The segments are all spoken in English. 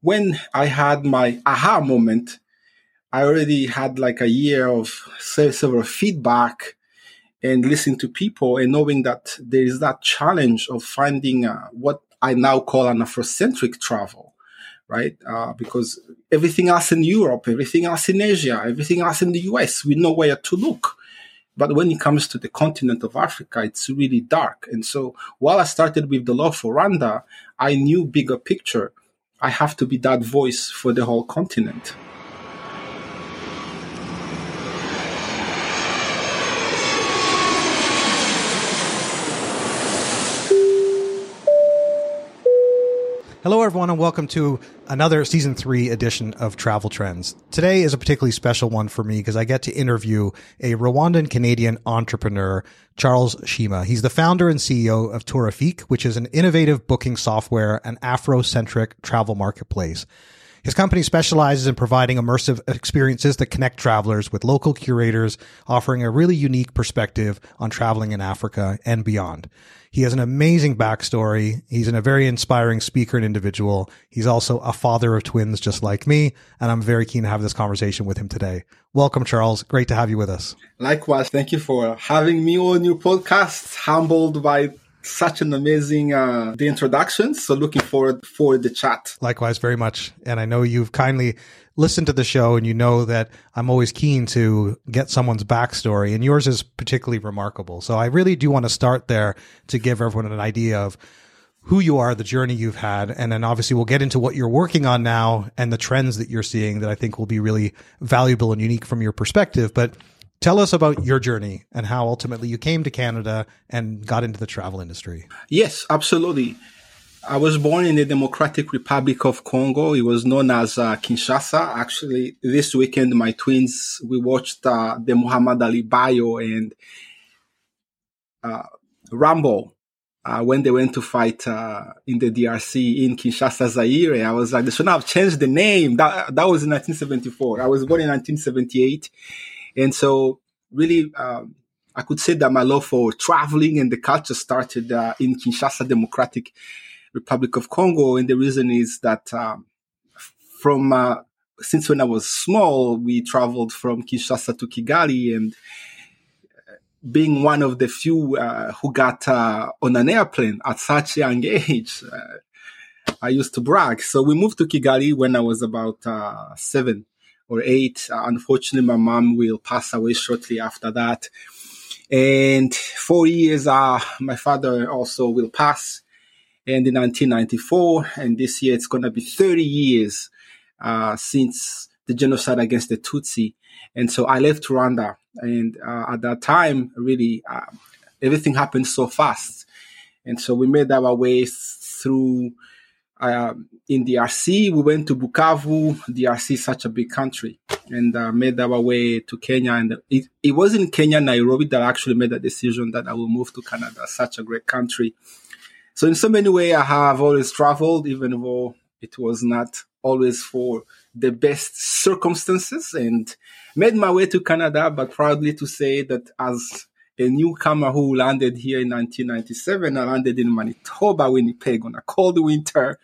when I had my aha moment, I already had like a year of several feedback and listening to people and knowing that there is that challenge of finding what I now call an Afrocentric travel, right? Because everything else in Europe, everything else in Asia, everything else in the US, we know where to look. But when it comes to the continent of Africa, it's really dark. And so while I started with the Love for Rwanda, I knew bigger picture. I have to be that voice for the whole continent. Hello, everyone, and welcome to another Season 3 edition of Travel Trends. Today is a particularly special one for me because I get to interview a Rwandan-Canadian entrepreneur, Charles Shima. He's the founder and CEO of Tourifique, which is an innovative booking software and Afrocentric travel marketplace. His company specializes in providing immersive experiences that connect travelers with local curators, offering a really unique perspective on traveling in Africa and beyond. He has an amazing backstory. He's a very inspiring speaker and individual. He's also a father of twins just like me, and I'm very keen to have this conversation with him today. Welcome, Charles. Great to have you with us. Likewise. Thank you for having me on your podcast. Humbled by such an amazing the introduction. So looking forward for the chat. Likewise, very much. And I know you've kindly listened to the show and you know that I'm always keen to get someone's backstory, and yours is particularly remarkable. So I really do want to start there to give everyone an idea of who you are, the journey you've had, and then obviously we'll get into what you're working on now and the trends that you're seeing that I think will be really valuable and unique from your perspective. But tell us about your journey and how ultimately you came to Canada and got into the travel industry. Yes, absolutely. I was born in the Democratic Republic of Congo. It was known as Kinshasa. Actually, this weekend, my twins, we watched the Muhammad Ali bio and Rambo when they went to fight in the DRC in Kinshasa, Zaire. I was like, they should have changed the name. That was in 1974. I was born in 1978. And so really, I could say that my love for traveling and the culture started in Kinshasa, Democratic Republic of Congo. And the reason is that since when I was small, we traveled from Kinshasa to Kigali, and being one of the few who got on an airplane at such a young age, I used to brag. So we moved to Kigali when I was about 7 or 8. Unfortunately, my mom will pass away shortly after that. And 4 years, my father also will pass. And in 1994, and this year it's going to be 30 years since the genocide against the Tutsi. And so I left Rwanda. And at that time, really, everything happened so fast. And so we made our way through in DRC. We went to Bukavu. DRC is such a big country. And made our way to Kenya. And it was in Kenya, Nairobi, that I actually made the decision that I will move to Canada. Such a great country. So in so many ways, I have always traveled, even though it was not always for the best circumstances, and made my way to Canada, but proudly to say that as a newcomer who landed here in 1997, I landed in Manitoba, Winnipeg on a cold winter,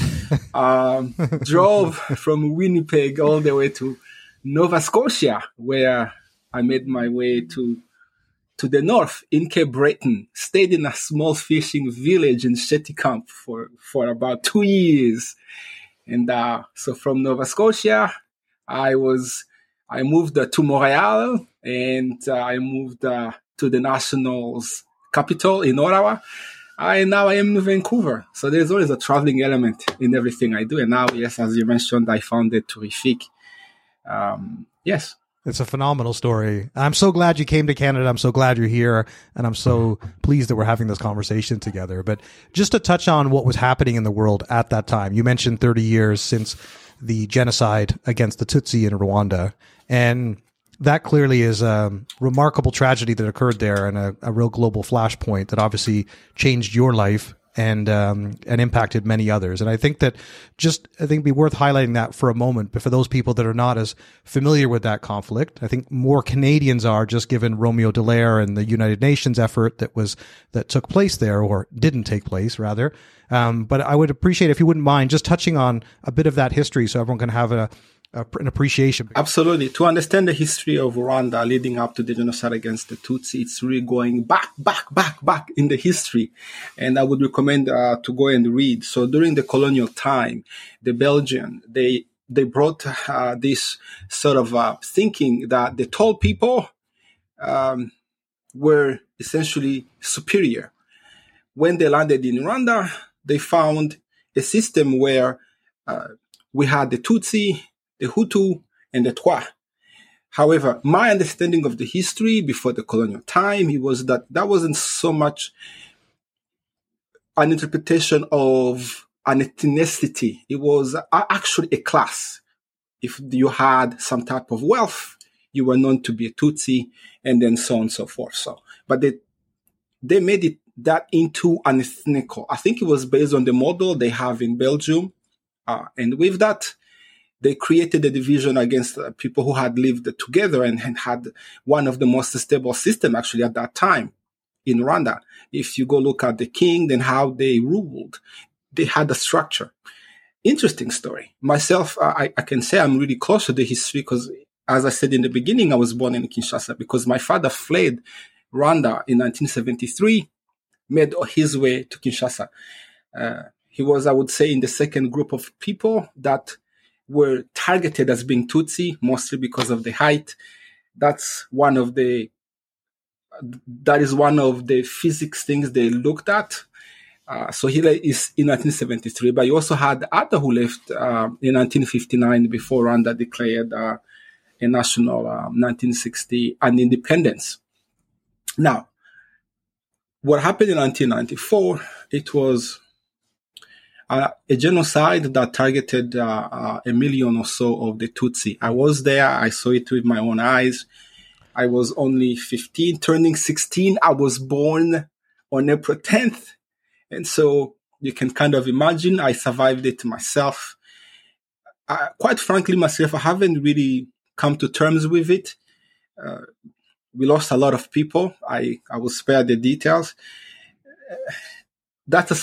drove from Winnipeg all the way to Nova Scotia, where I made my way to the north in Cape Breton, stayed in a small fishing village in Cheticamp for about 2 years. And so from Nova Scotia, I moved to Montreal, and I moved to the Nationals capital in Ottawa. Now I am in Vancouver. So there's always a traveling element in everything I do. And now, yes, as you mentioned, I founded Tourifique. Yes. It's a phenomenal story. I'm so glad you came to Canada. I'm so glad you're here. And I'm so pleased that we're having this conversation together. But just to touch on what was happening in the world at that time, you mentioned 30 years since the genocide against the Tutsi in Rwanda. And that clearly is a remarkable tragedy that occurred there, and a real global flashpoint that obviously changed your life and impacted many others. And I think it'd be worth highlighting that for a moment. But for those people that are not as familiar with that conflict, I think more Canadians are, just given Romeo Dallaire and the United Nations effort that took place there, or didn't take place rather. But I would appreciate if you wouldn't mind just touching on a bit of that history so everyone can have an appreciation. Absolutely. To understand the history of Rwanda leading up to the genocide against the Tutsi, it's really going back in the history. And I would recommend to go and read. So during the colonial time, the Belgian, they brought this sort of thinking that the tall people were essentially superior. When they landed in Rwanda, they found a system where we had the Tutsi, the Hutu, and the Twa. However, my understanding of the history before the colonial time, it was that wasn't so much an interpretation of an ethnicity. It was actually a class. If you had some type of wealth, you were known to be a Tutsi, and then so on and so forth. So, but they made that into an ethnical. I think it was based on the model they have in Belgium. And with that, they created a division against people who had lived together and had one of the most stable systems actually at that time in Rwanda. If you go look at the king, then how they ruled, they had a structure. Interesting story. Myself, I can say I'm really close to the history because, as I said in the beginning, I was born in Kinshasa because my father fled Rwanda in 1973, made his way to Kinshasa. He was, I would say, in the second group of people that were targeted as being Tutsi, mostly because of the height. That is one of the physics things they looked at. So he is in 1973, but you also had other who left in 1959 before Rwanda declared a national 1960 an independence. Now, what happened in 1994? It was a genocide that targeted 1 million or so of the Tutsi. I was there. I saw it with my own eyes. I was only 15, turning 16. I was born on April 10th. And so you can kind of imagine I survived it myself. Quite frankly, myself, I haven't really come to terms with it. We lost a lot of people. I will spare the details. That's a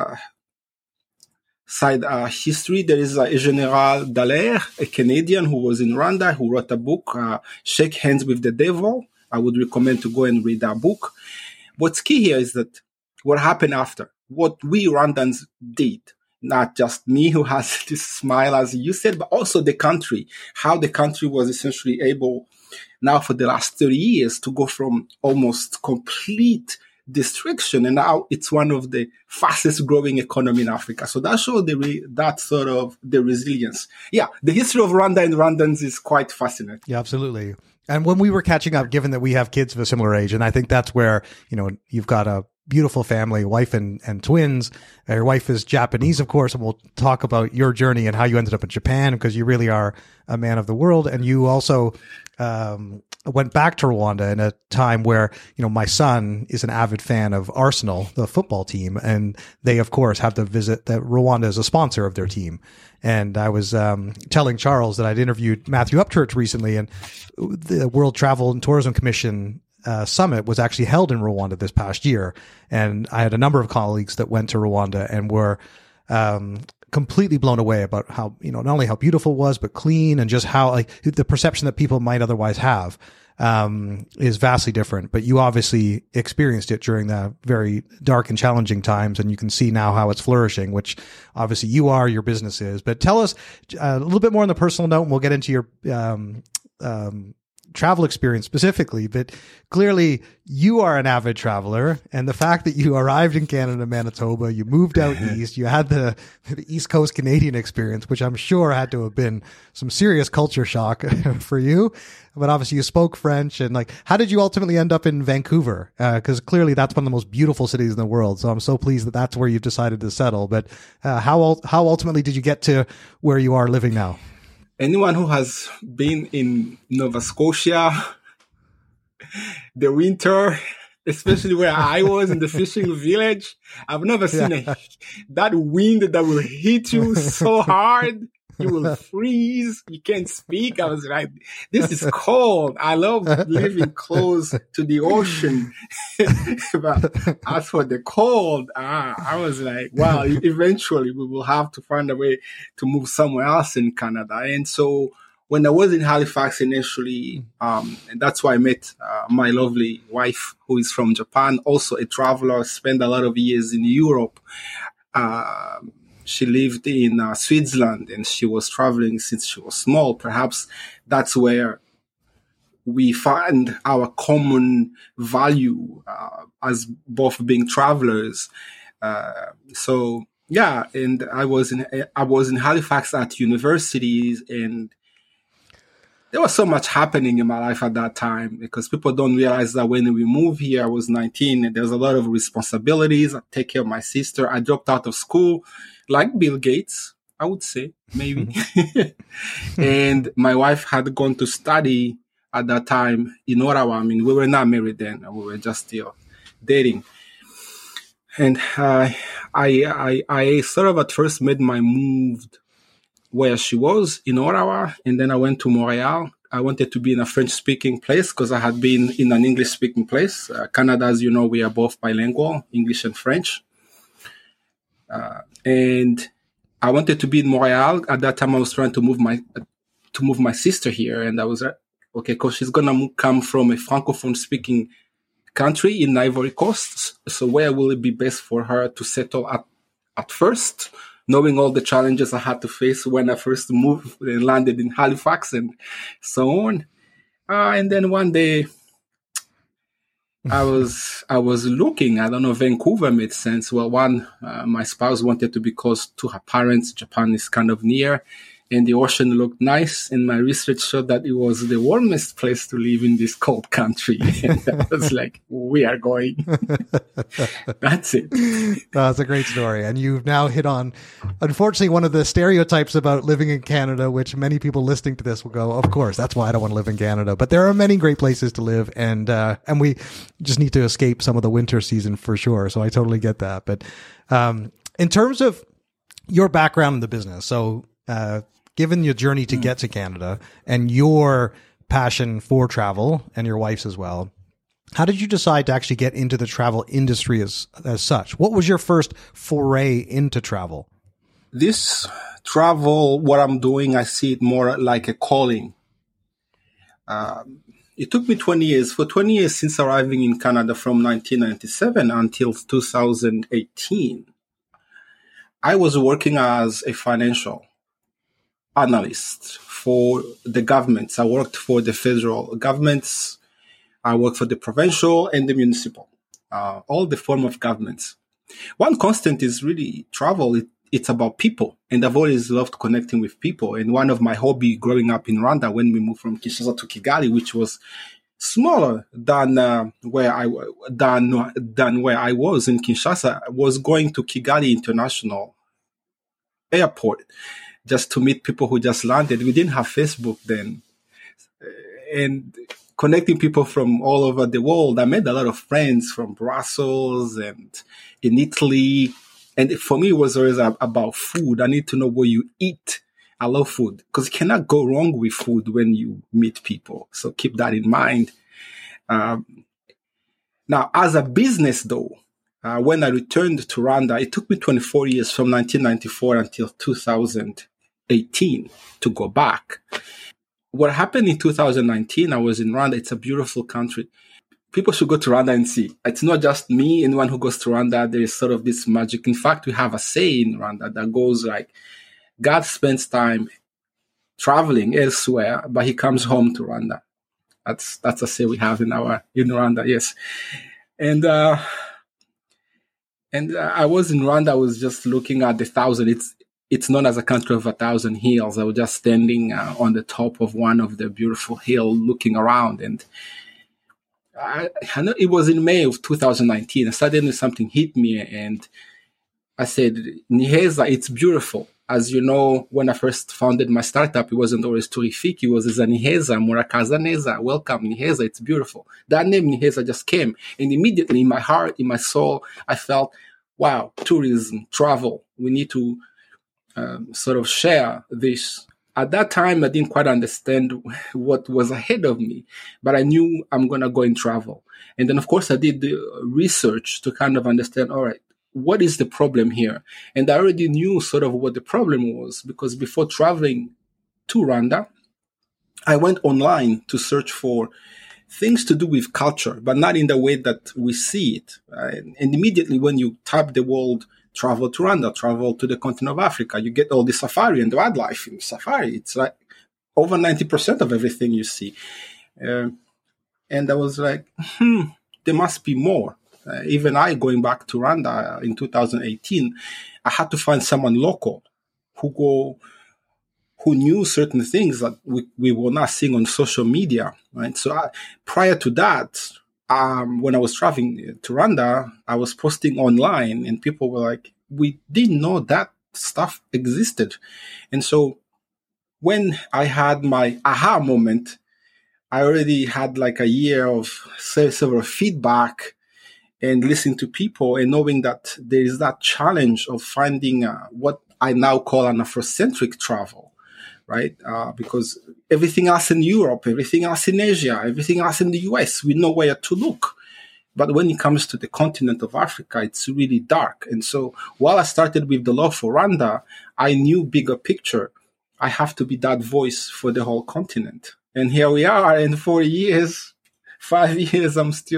side history. There is a General Dallaire, a Canadian who was in Rwanda, who wrote a book, Shake Hands with the Devil. I would recommend to go and read that book. What's key here is that what happened after, what we Rwandans did, not just me who has this smile, as you said, but also the country, how the country was essentially able now for the last 30 years to go from almost complete destruction, and now it's one of the fastest growing economy in Africa. So that showed that sort of the resilience. Yeah, the history of Rwanda and Rwandans is quite fascinating. Yeah, absolutely. And when we were catching up, given that we have kids of a similar age, and I think that's where, you've got a beautiful family, wife and twins. Your wife is Japanese, of course, and we'll talk about your journey and how you ended up in Japan, because you really are a man of the world. And you also went back to Rwanda in a time where, my son is an avid fan of Arsenal, the football team, and they, of course, have to visit that Rwanda is a sponsor of their team. And I was telling Charles that I'd interviewed Matthew Upchurch recently, and the World Travel and Tourism Commission summit was actually held in Rwanda this past year. And I had a number of colleagues that went to Rwanda and were completely blown away about how, not only how beautiful it was, but clean, and just how the perception that people might otherwise have is vastly different. But you obviously experienced it during the very dark and challenging times, and you can see now how it's flourishing, which obviously your business is. But tell us a little bit more on the personal note, and we'll get into your travel experience specifically. But clearly you are an avid traveler, and the fact that you arrived in Canada, Manitoba, you moved out east, you had the East Coast Canadian experience, which I'm sure had to have been some serious culture shock for you. But obviously you spoke French, and how did you ultimately end up in Vancouver? Because clearly that's one of the most beautiful cities in the world. So I'm so pleased that that's where you've decided to settle. But how ultimately did you get to where you are living now? Anyone who has been in Nova Scotia, the winter especially where I was in the fishing village. I've never seen that wind that will hit you so hard. You will freeze. You can't speak. I was like, this is cold. I love living close to the ocean. But as for the cold, I was like, well, eventually we will have to find a way to move somewhere else in Canada. And so when I was in Halifax initially, and that's why I met my lovely wife, who is from Japan, also a traveler, spent a lot of years in Europe. She lived in Switzerland, and she was traveling since she was small. Perhaps that's where we find our common value as both being travelers. So yeah, and I was in Halifax at universities, and there was so much happening in my life at that time, because people don't realize that when we moved here, I was 19 and there's a lot of responsibilities. I take care of my sister. I dropped out of school like Bill Gates, I would say, maybe. And my wife had gone to study at that time in Ottawa. I mean, we were not married then. We were just still dating. And I sort of at first made my move where she was in Ottawa, and then I went to Montreal. I wanted to be in a French-speaking place because I had been in an English-speaking place. Canada, as you know, we are both bilingual, English and French. And I wanted to be in Montreal. At that time, I was trying to move my sister here, and I was okay, because she's gonna come from a francophone-speaking country in Ivory Coast. So where will it be best for her to settle at first? Knowing all the challenges I had to face when I first moved and landed in Halifax and so on. And then one day I was looking, I don't know, Vancouver made sense. Well, my spouse wanted to be close to her parents. Japan is kind of near, and the ocean looked nice. And my research showed that it was the warmest place to live in this cold country. And I was like, we are going. That's it. That's a great story. And you've now hit on, unfortunately, one of the stereotypes about living in Canada, which many people listening to this will go, of course, that's why I don't want to live in Canada. But there are many great places to live, and we just need to escape some of the winter season for sure. So I totally get that. But in terms of your background in the business, so given your journey to get to Canada and your passion for travel, and your wife's as well, how did you decide to actually get into the travel industry as such? What was your first foray into travel? This travel, what I'm doing, I see it more like a calling. It took me 20 years. For 20 years since arriving in Canada from 1997 until 2018, I was working as a financial analyst for the governments. I worked for the federal governments. I worked for the provincial and the municipal, all the form of governments. One constant is really travel. It's about people. And I've always loved connecting with people. And one of my hobby growing up in Rwanda, when we moved from Kinshasa to Kigali, which was smaller than where I was in Kinshasa, was going to Kigali International Airport just to meet people who just landed. We didn't have Facebook then. And connecting people from all over the world, I made a lot of friends from Brussels and in Italy. And for me, it was always about food. I need to know what you eat. I love food because you cannot go wrong with food when you meet people. So keep that in mind. Now, as a business though, when I returned to Rwanda, it took me 24 years from 1994 until 2018 to go back. What happened in 2019, I was in Rwanda. It's a beautiful country. People should go to Rwanda and see. It's not just me. Anyone who goes to Rwanda, there is sort of this magic. In fact, we have a saying in Rwanda that goes like, God spends time traveling elsewhere, but he comes home to Rwanda. That's a say we have in Rwanda, yes. And I was in Rwanda. I was just looking at the thousand. It's known as a country of 1,000 hills. I was just standing on the top of one of the beautiful hills, looking around, and I know it was in May of 2019. And suddenly something hit me, and I said, "Niheza, it's beautiful." As you know, when I first founded my startup, it wasn't always Turifiki. It was Niheza, Murakaza Neza. Welcome, Niheza. It's beautiful. That name, Niheza, just came. And immediately in my heart, in my soul, I felt, wow, tourism, travel. We need to sort of share this. At that time, I didn't quite understand what was ahead of me, but I knew I'm going to go and travel. And then, of course, I did the research to kind of understand, all right, what is the problem here? And I already knew sort of what the problem was, because before traveling to Rwanda, I went online to search for things to do with culture, but not in the way that we see it. And immediately when you type the word travel to Rwanda, travel to the continent of Africa, you get all the safari and wildlife in safari. It's like over 90% of everything you see. And I was like, there must be more. Even I, going back to Rwanda in 2018, I had to find someone local who knew certain things that we were not seeing on social media, right? So prior to that, when I was traveling to Rwanda, I was posting online and people were like, we didn't know that stuff existed. And so when I had my aha moment, I already had like a year of several feedback and listening to people and knowing that there is that challenge of finding what I now call an Afrocentric travel, right? Because everything else in Europe, everything else in Asia, everything else in the US, we know where to look. But when it comes to the continent of Africa, it's really dark. And so while I started with the love for Rwanda, I knew bigger picture. I have to be that voice for the whole continent. And here we are in 4 years. 5 years,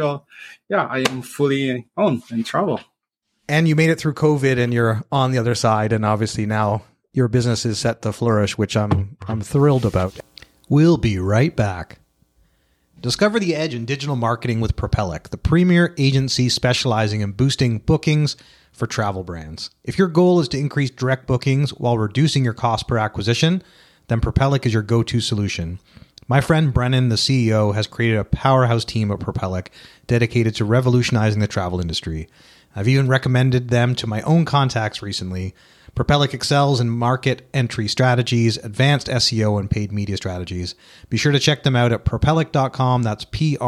I am fully on and travel. And you made it through COVID and you're on the other side. And obviously now your business is set to flourish, which I'm thrilled about. We'll be right back. Discover the edge in digital marketing with Propellic, the premier agency specializing in boosting bookings for travel brands. If your goal is to increase direct bookings while reducing your cost per acquisition, then Propellic is your go-to solution. My friend Brennan, the CEO, has created a powerhouse team at Propellic dedicated to revolutionizing the travel industry. I've even recommended them to my own contacts recently. Propellic excels in market entry strategies, advanced SEO, and paid media strategies. Be sure to check them out at propellic.com. That's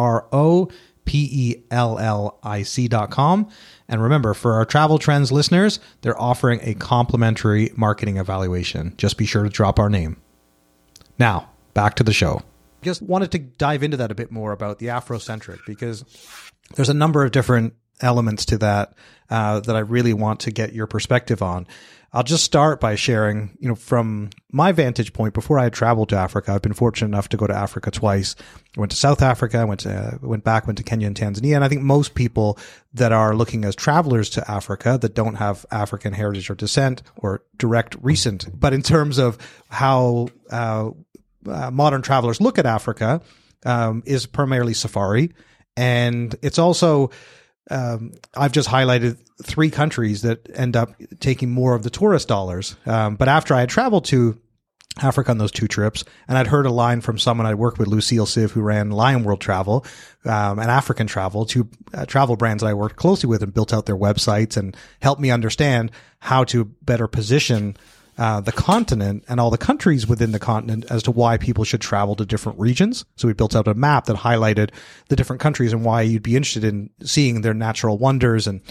PROPELLIC.com. And remember, for our Travel Trends listeners, they're offering a complimentary marketing evaluation. Just be sure to drop our name. Now, back to the show. Just wanted to dive into that a bit more about the Afrocentric, because there's a number of different elements to that that I really want to get your perspective on. I'll just start by sharing, from my vantage point, before I had traveled to Africa, I've been fortunate enough to go to Africa twice. I went to South Africa, went to Kenya and Tanzania. And I think most people that are looking as travelers to Africa that don't have African heritage or descent or direct recent, but in terms of how modern travelers look at Africa, is primarily safari. And it's also, I've just highlighted 3 countries that end up taking more of the tourist dollars. But after I had traveled to Africa on those 2 trips, and I'd heard a line from someone I worked with, Lucille Siv, who ran Lion World Travel, and African Travel, 2 travel brands that I worked closely with and built out their websites and helped me understand how to better position the continent and all the countries within the continent as to why people should travel to different regions. So we built out a map that highlighted the different countries and why you'd be interested in seeing their natural wonders and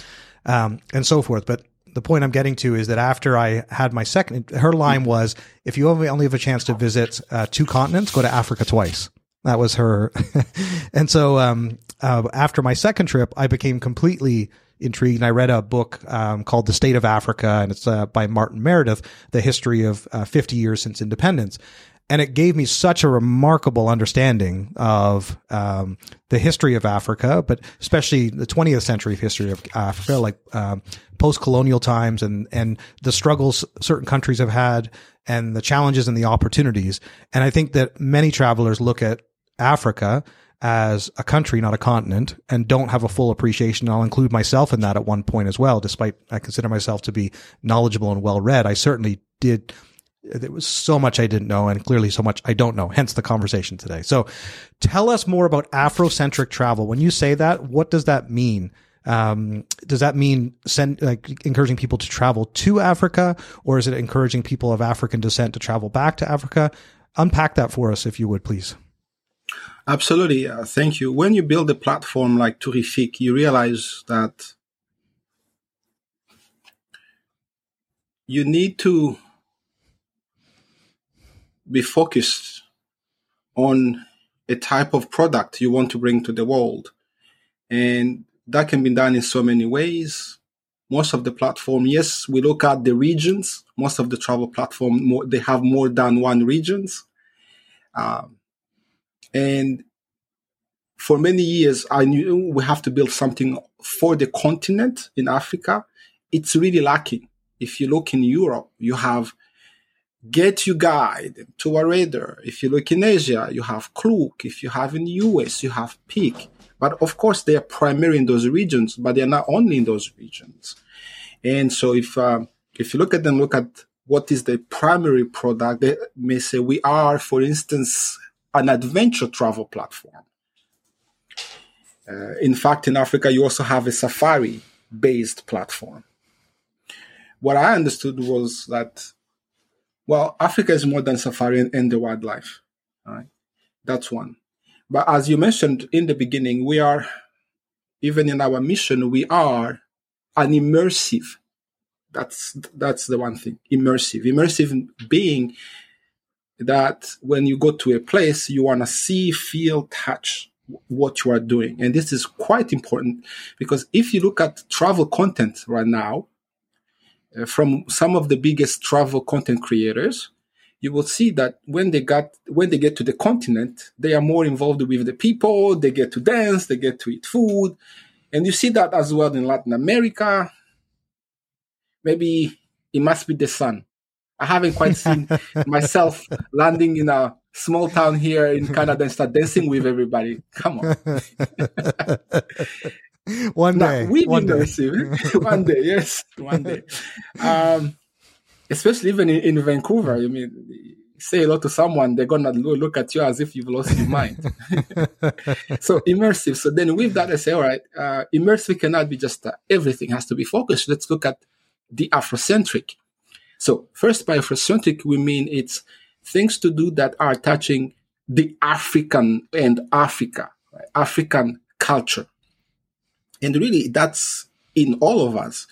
so forth. But the point I'm getting to is that after I had my second, her line was, if you only have a chance to visit 2 continents, go to Africa twice. That was her. And so after my second trip, I became completely intrigued. And I read a book called The State of Africa, and it's by Martin Meredith, the history of 50 years since independence. And it gave me such a remarkable understanding of the history of Africa, but especially the 20th century history of Africa, like post-colonial times and the struggles certain countries have had and the challenges and the opportunities. And I think that many travelers look at Africa as a country, not a continent, and don't have a full appreciation. I'll include myself in that at one point as well, despite I consider myself to be knowledgeable and well-read. I certainly did. There was so much I didn't know, and clearly so much I don't know, hence the conversation today. So tell us more about Afrocentric travel. When you say that, what does that mean? Does that mean encouraging people to travel to Africa, or is it encouraging people of African descent to travel back to Africa? Unpack that for us, if you would, please. Absolutely. Thank you. When you build a platform like Tourific, you realize that you need to be focused on a type of product you want to bring to the world. And that can be done in so many ways. Most of the platform, yes, we look at the regions. Most of the travel platform, they have more than one regions. And for many years, I knew we have to build something for the continent in Africa. It's really lacking. If you look in Europe, you have Get You Guide, Tourador. If you look in Asia, you have Klook. If you have in the US, you have Peak. But of course, they are primary in those regions, but they are not only in those regions. And so if you look at them, look at what is the primary product, they may say we are, for instance, an adventure travel platform. In fact, in Africa, you also have a safari-based platform. What I understood was that, well, Africa is more than safari and the wildlife. Right? That's one. But as you mentioned in the beginning, we are, even in our mission, we are an immersive. That's the one thing, immersive. Immersive being that when you go to a place, you want to see, feel, touch what you are doing. And this is quite important because if you look at travel content right now, from some of the biggest travel content creators, you will see that when they get to the continent, they are more involved with the people, they get to dance, they get to eat food. And you see that as well in Latin America. Maybe it must be the sun. I haven't quite seen myself landing in a small town here in Canada and start dancing with everybody. Come on. One day. One day, yes, one day. Especially even in Vancouver. I mean, say hello to someone, they're going to look at you as if you've lost your mind. So immersive. So then with that, I say, all right, immersive cannot be just everything has to be focused. Let's look at the Afrocentric. So first, by Afrocentric, we mean it's things to do that are touching the African and Africa, right? African culture. And really, that's in all of us.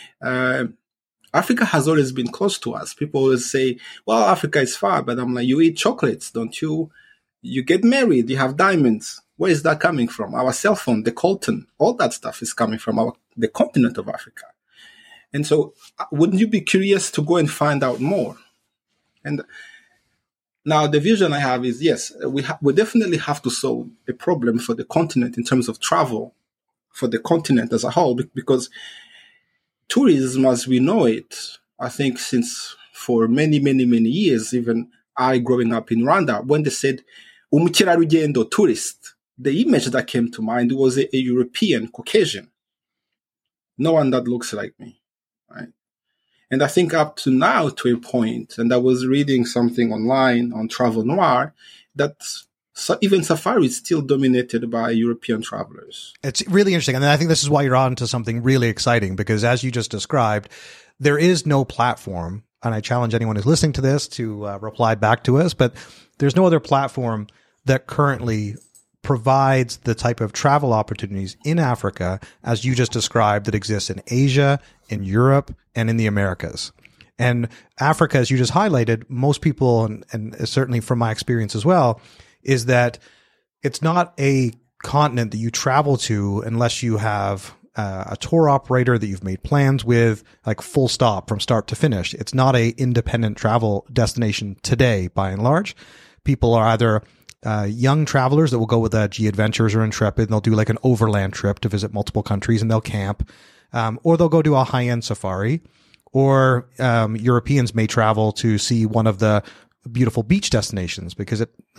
Africa has always been close to us. People always say, well, Africa is far, but I'm like, you eat chocolates, don't you? You get married, you have diamonds. Where is that coming from? Our cell phone, the Colton, all that stuff is coming from the continent of Africa. And so wouldn't you be curious to go and find out more? And now the vision I have is, yes, we definitely have to solve a problem for the continent in terms of travel, for the continent as a whole, because tourism, as we know it, I think since for many, many, many years, even I growing up in Rwanda, when they said umukerarugendo tourist, the image that came to mind was a European Caucasian. No one that looks like me, right? And I think up to now to a point, and I was reading something online on Travel Noir, that even safari is still dominated by European travelers. It's really interesting. And I think this is why you're on to something really exciting, because as you just described, there is no platform. And I challenge anyone who's listening to this to reply back to us, but there's no other platform that currently provides the type of travel opportunities in Africa, as you just described, that exists in Asia, in Europe, and in the Americas. And Africa, as you just highlighted, most people, and certainly from my experience as well, is that it's not a continent that you travel to unless you have a tour operator that you've made plans with, like full stop from start to finish. It's not a independent travel destination today, by and large. People are either young travelers that will go with G Adventures or Intrepid, and they'll do like an overland trip to visit multiple countries, and they'll camp, or they'll go do a high-end safari, or Europeans may travel to see one of the beautiful beach destinations, because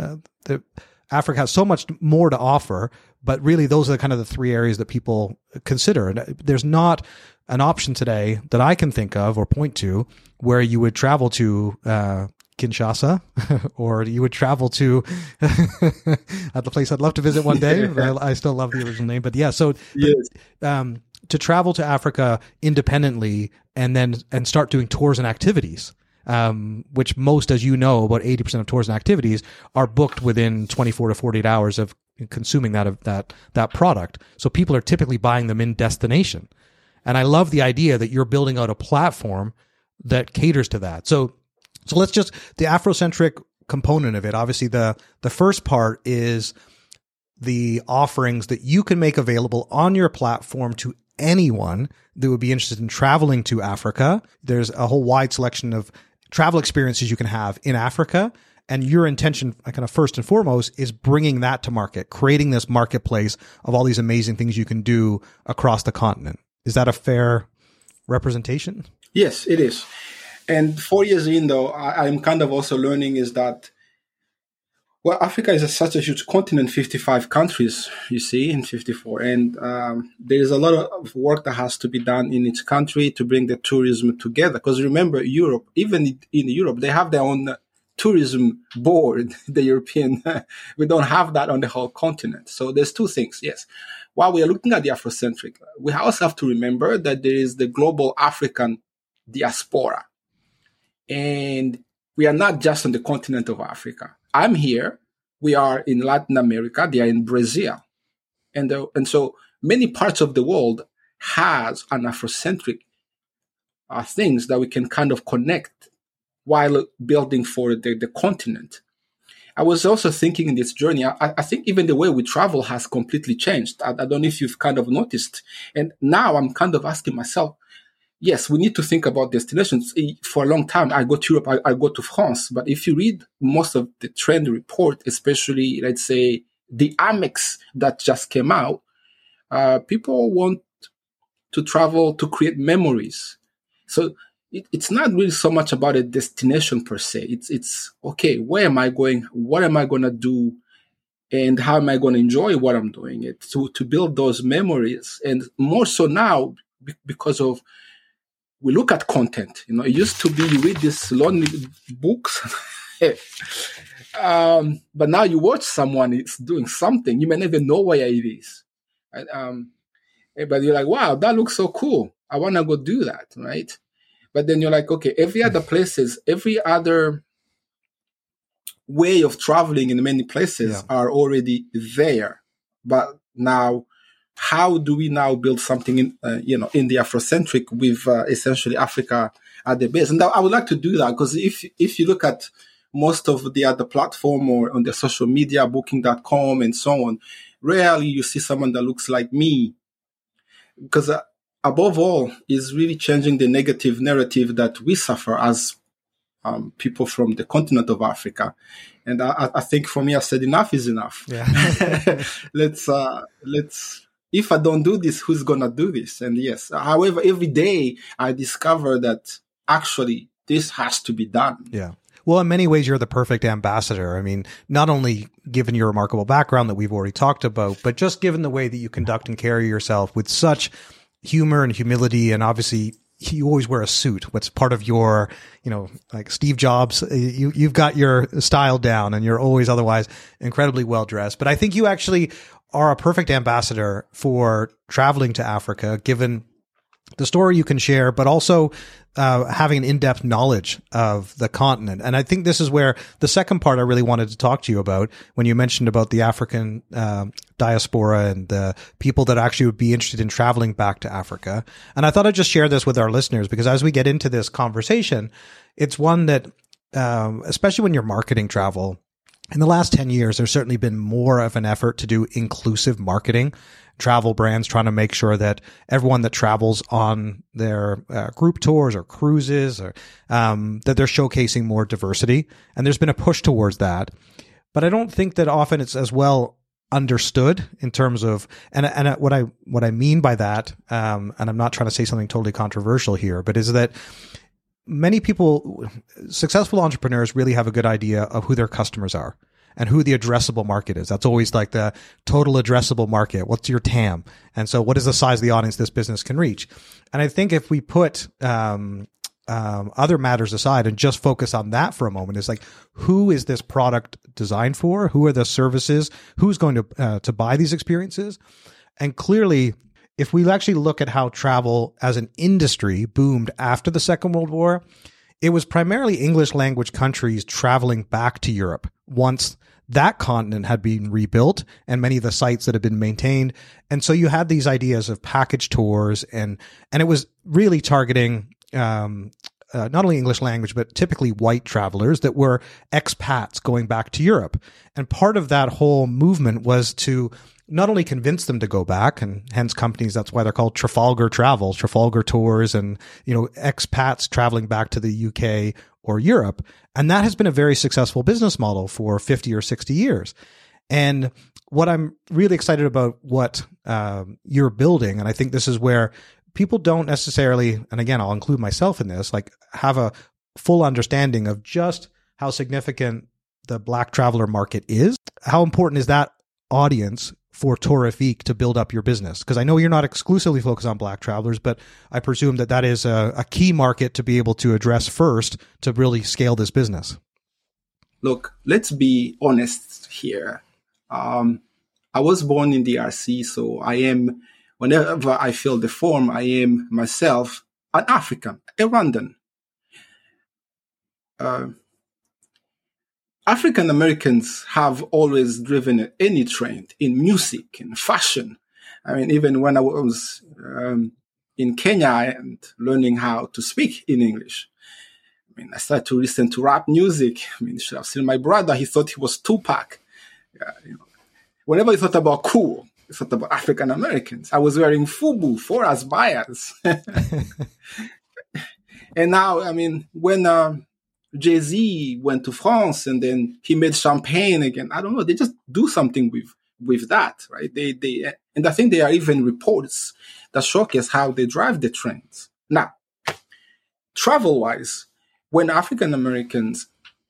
Africa has so much more to offer, but really those are kind of the three areas that people consider. And there's not an option today that I can think of or point to where you would travel to Kinshasa, or you would travel to the place I'd love to visit one day. I still love the original name, but yeah. So yes. To travel to Africa independently and start doing tours and activities, which most, as you know, about 80% of tours and activities are booked within 24 to 48 hours of consuming that product. So people are typically buying them in destination. And I love the idea that you're building out a platform that caters to that. So let's just, the Afrocentric component of it, obviously the first part is the offerings that you can make available on your platform to anyone that would be interested in traveling to Africa. There's a whole wide selection of travel experiences you can have in Africa. And your intention, kind of first and foremost, is bringing that to market, creating this marketplace of all these amazing things you can do across the continent. Is that a fair representation? Yes, it is. And 4 years in, though, I'm kind of also learning is that, well, Africa is such a huge continent, 55 countries, you see, in 54. And there is a lot of work that has to be done in each country to bring the tourism together. Because remember, Europe, even in Europe, they have their own tourism board, the European. We don't have that on the whole continent. So there's two things, yes. While we are looking at the Afrocentric, we also have to remember that there is the global African diaspora. And we are not just on the continent of Africa. I'm here. We are in Latin America. They are in Brazil. And so many parts of the world has an Afrocentric things that we can kind of connect while building for the continent. I was also thinking in this journey, I think even the way we travel has completely changed. I don't know if you've kind of noticed. And now I'm kind of asking myself, yes, we need to think about destinations. For a long time, I go to Europe, I go to France. But if you read most of the trend report, especially, let's say, the Amex that just came out, people want to travel to create memories. So it's not really so much about a destination per se. It's okay, where am I going? What am I going to do? And how am I going to enjoy what I'm doing? To build those memories. And more so now, because of we look at content. You know, it used to be you read these lonely books, but now you watch someone is doing something. You may never know where it is, right? But you're like, wow, that looks so cool. I want to go do that, right? But then you're like, okay, every other way of traveling in many places are already there. But now, how do we now build something in the Afrocentric with essentially Africa at the base? And I would like to do that because if you look at most of the other platform or on the social media, booking.com and so on, rarely you see someone that looks like me. Because above all, is really changing the negative narrative that we suffer as people from the continent of Africa. And I think for me, I said enough is enough. Yeah. Let's. If I don't do this, who's gonna do this? And yes, however, every day I discover that actually this has to be done. Yeah. Well, in many ways, you're the perfect ambassador. I mean, not only given your remarkable background that we've already talked about, but just given the way that you conduct and carry yourself with such humor and humility. And obviously, you always wear a suit. What's part of your, like Steve Jobs, you've got your style down and you're always otherwise incredibly well dressed. But I think you actually are a perfect ambassador for traveling to Africa, given the story you can share, but also having an in-depth knowledge of the continent. And I think this is where the second part I really wanted to talk to you about, when you mentioned about the African diaspora and the people that actually would be interested in traveling back to Africa. And I thought I'd just share this with our listeners, because as we get into this conversation, it's one that, especially when you're marketing travel, in the last 10 years, there's certainly been more of an effort to do inclusive marketing. Travel brands trying to make sure that everyone that travels on their group tours or cruises or that they're showcasing more diversity. And there's been a push towards that. But I don't think that often it's as well understood in terms of, and what I mean by that, and I'm not trying to say something totally controversial here, but is that many people, successful entrepreneurs, really have a good idea of who their customers are and who the addressable market is. That's always like the total addressable market. What's your TAM? And so what is the size of the audience this business can reach? And I think if we put other matters aside and just focus on that for a moment, is like, who is this product designed for? Who are the services? Who's going to buy these experiences? And clearly, if we actually look at how travel as an industry boomed after the Second World War, it was primarily English language countries traveling back to Europe once that continent had been rebuilt and many of the sites that had been maintained. And so you had these ideas of package tours, and it was really targeting not only English language, but typically white travelers that were expats going back to Europe. And part of that whole movement was to not only convince them to go back, and hence companies, that's why they're called Trafalgar Travel, Trafalgar Tours, and, expats traveling back to the UK or Europe. And that has been a very successful business model for 50 or 60 years. And what I'm really excited about what you're building, and I think this is where people don't necessarily, and again, I'll include myself in this, like have a full understanding of just how significant the Black traveler market is. How important is that audience for Tourifique to build up your business? Because I know you're not exclusively focused on Black travelers, but I presume that is a key market to be able to address first to really scale this business. Look, let's be honest here. I was born in the DRC, so I am, whenever I fill the form, I am myself an African, a Rwandan. African Americans have always driven any trend in music and fashion. I mean, even when I was in Kenya and learning how to speak in English, I mean, I started to listen to rap music. I mean, you should have seen my brother. He thought he was Tupac. Whenever he thought about cool, he thought about African Americans. I was wearing FUBU, Foras Bias. And now, I mean, when Jay-Z went to France and then he made champagne again, I don't know, they just do something with that, right? And I think there are even reports that showcase how they drive the trends. Now, travel-wise, when African Americans,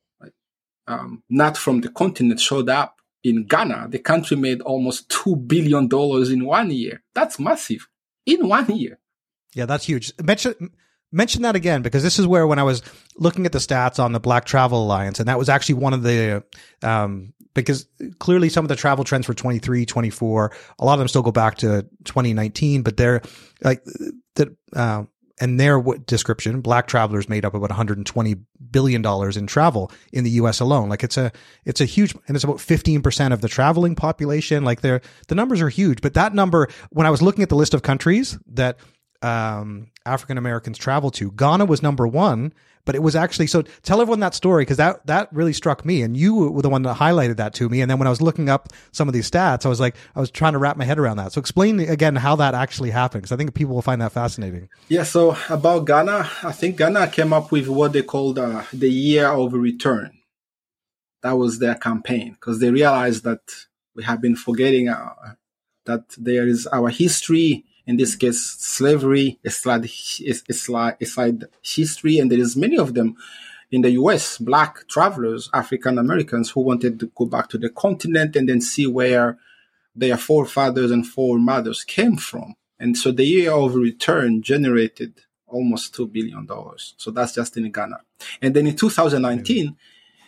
not from the continent, showed up in Ghana, the country made almost $2 billion in 1 year. That's massive. In 1 year. Yeah, that's huge. Mention that again, because this is where, when I was looking at the stats on the Black Travel Alliance, and that was actually one of the, because clearly some of the travel trends for 23, 24, a lot of them still go back to 2019, but they're like that, and their description, Black travelers made up about $120 billion in travel in the US alone. Like it's a huge, and it's about 15% of the traveling population. Like the numbers are huge, but that number, when I was looking at the list of countries that African Americans travel to, Ghana was number one, but it was actually, so tell everyone that story, because that really struck me, and you were the one that highlighted that to me. And then when I was looking up some of these stats, I was trying to wrap my head around that. So explain again how that actually happened, because I think people will find that fascinating. Yeah, so about Ghana, I think Ghana came up with what they called the year of return. That was their campaign, because they realized that we have been forgetting that there is our history. In this case, slavery is slide history, and there is many of them in the U.S., Black travelers, African Americans, who wanted to go back to the continent and then see where their forefathers and foremothers came from. And so the year of return generated almost $2 billion. So that's just in Ghana. And then in 2019,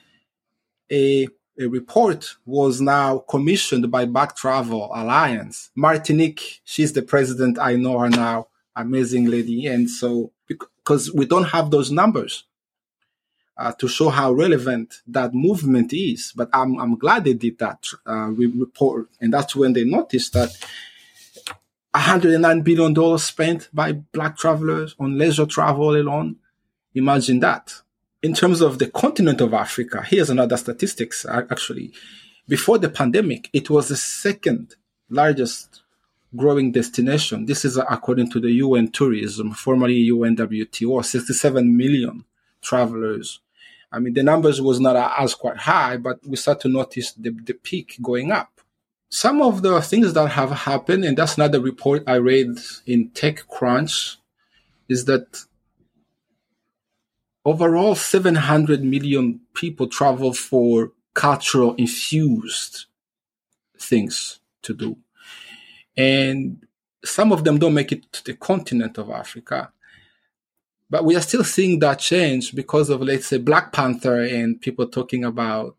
a report was now commissioned by Black Travel Alliance. Martinique, she's the president. I know her now, amazing lady. And so, because we don't have those numbers to show how relevant that movement is, but I'm glad they did that report. And that's when they noticed that $109 billion spent by Black travelers on leisure travel alone. Imagine that. In terms of the continent of Africa, here's another statistics, actually. Before the pandemic, it was the second largest growing destination. This is according to the UN Tourism, formerly UNWTO, 67 million travelers. I mean, the numbers was not as quite high, but we start to notice the peak going up. Some of the things that have happened, and that's another report I read in TechCrunch, is that overall, 700 million people travel for cultural infused things to do. And some of them don't make it to the continent of Africa. But we are still seeing that change because of, let's say, Black Panther and people talking about,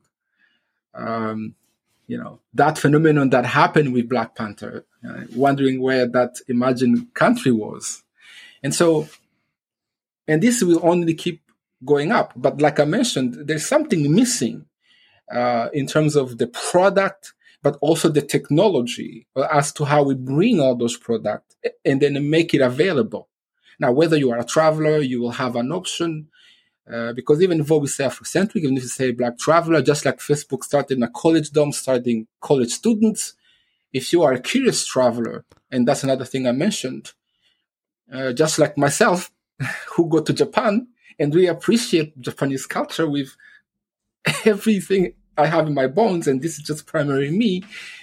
that phenomenon that happened with Black Panther, wondering where that imagined country was. And this will only keep going up. But like I mentioned, there's something missing in terms of the product, but also the technology as to how we bring all those products and then make it available. Now, whether you are a traveler, you will have an option, because even though we say Afrocentric, even if you say Black traveler, just like Facebook started in a college dorm, starting college students, if you are a curious traveler, and that's another thing I mentioned, just like myself, who go to Japan and really appreciate Japanese culture with everything I have in my bones, and this is just primarily me,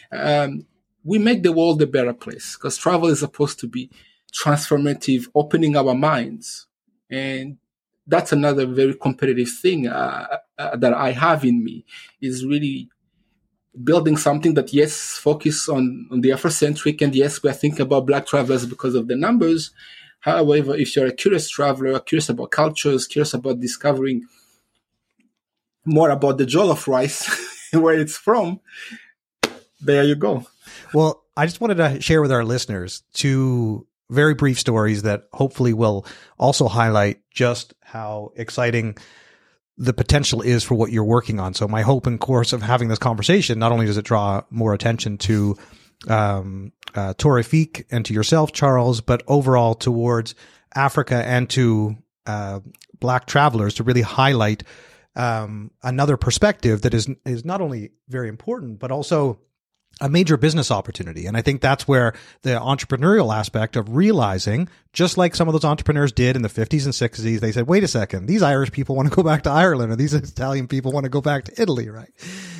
we make the world a better place, because travel is supposed to be transformative, opening our minds. And that's another very competitive thing that I have in me, is really building something that, yes, focus on the Afrocentric, and yes, we're thinking about Black travelers because of the numbers. However, if you're a curious traveler, curious about cultures, curious about discovering more about the jollof rice, where it's from, there you go. Well, I just wanted to share with our listeners two very brief stories that hopefully will also highlight just how exciting the potential is for what you're working on. So my hope in course of having this conversation, not only does it draw more attention to Torefik and to yourself, Charles, but overall towards Africa and to Black travelers, to really highlight another perspective that is not only very important, but also a major business opportunity. And I think that's where the entrepreneurial aspect of realizing, just like some of those entrepreneurs did in the 50s and 60s, they said, wait a second, these Irish people want to go back to Ireland, or these Italian people want to go back to Italy, right?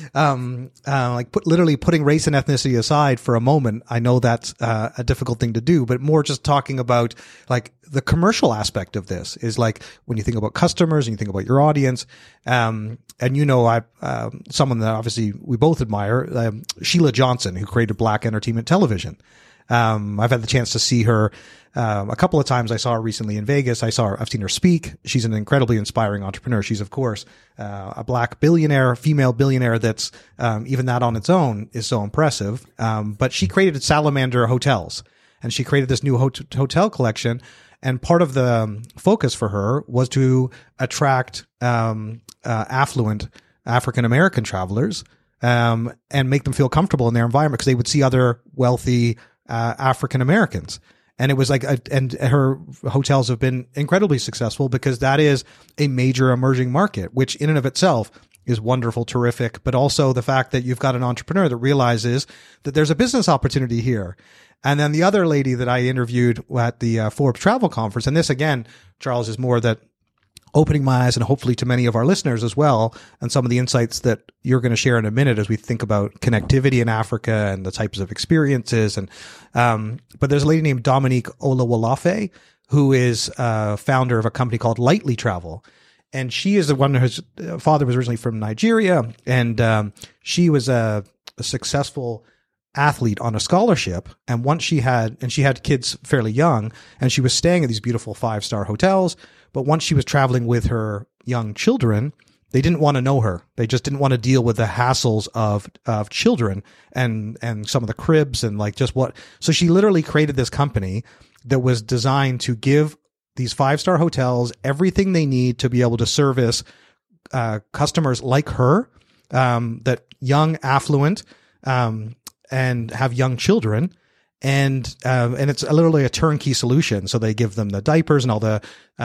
Literally putting race and ethnicity aside for a moment. I know that's a difficult thing to do, but more just talking about like the commercial aspect of this is like when you think about customers and you think about your audience, and someone that obviously we both admire, Sheila Johnson, who created Black Entertainment Television. I've had the chance to see her a couple of times. I saw her recently in Vegas. I've seen her speak. She's an incredibly inspiring entrepreneur. She's, of course, a Black billionaire, female billionaire that's even that on its own is so impressive. But she created Salamander Hotels, and she created this new hotel collection. And part of the focus for her was to attract affluent African-American travelers and make them feel comfortable in their environment, because they would see other wealthy African Americans. And it was like, and her hotels have been incredibly successful because that is a major emerging market, which in and of itself is wonderful, terrific. But also the fact that you've got an entrepreneur that realizes that there's a business opportunity here. And then the other lady that I interviewed at the Forbes Travel Conference, and this again, Charles, is more that opening my eyes, and hopefully to many of our listeners as well, and some of the insights that you're going to share in a minute as we think about connectivity in Africa and the types of experiences. And but there's a lady named Dominique Olawolafe, who is founder of a company called Lightly Travel. And she is the one whose father was originally from Nigeria, and she was a successful athlete on a scholarship. And once she had kids fairly young, and she was staying at these beautiful 5-star hotels. But once she was traveling with her young children, they didn't want to know her. They just didn't want to deal with the hassles of children and some of the cribs and like just what. So she literally created this company that was designed to give these 5-star hotels everything they need to be able to service customers like her, that young, affluent, and have young children. And it's literally a turnkey solution. So they give them the diapers and all the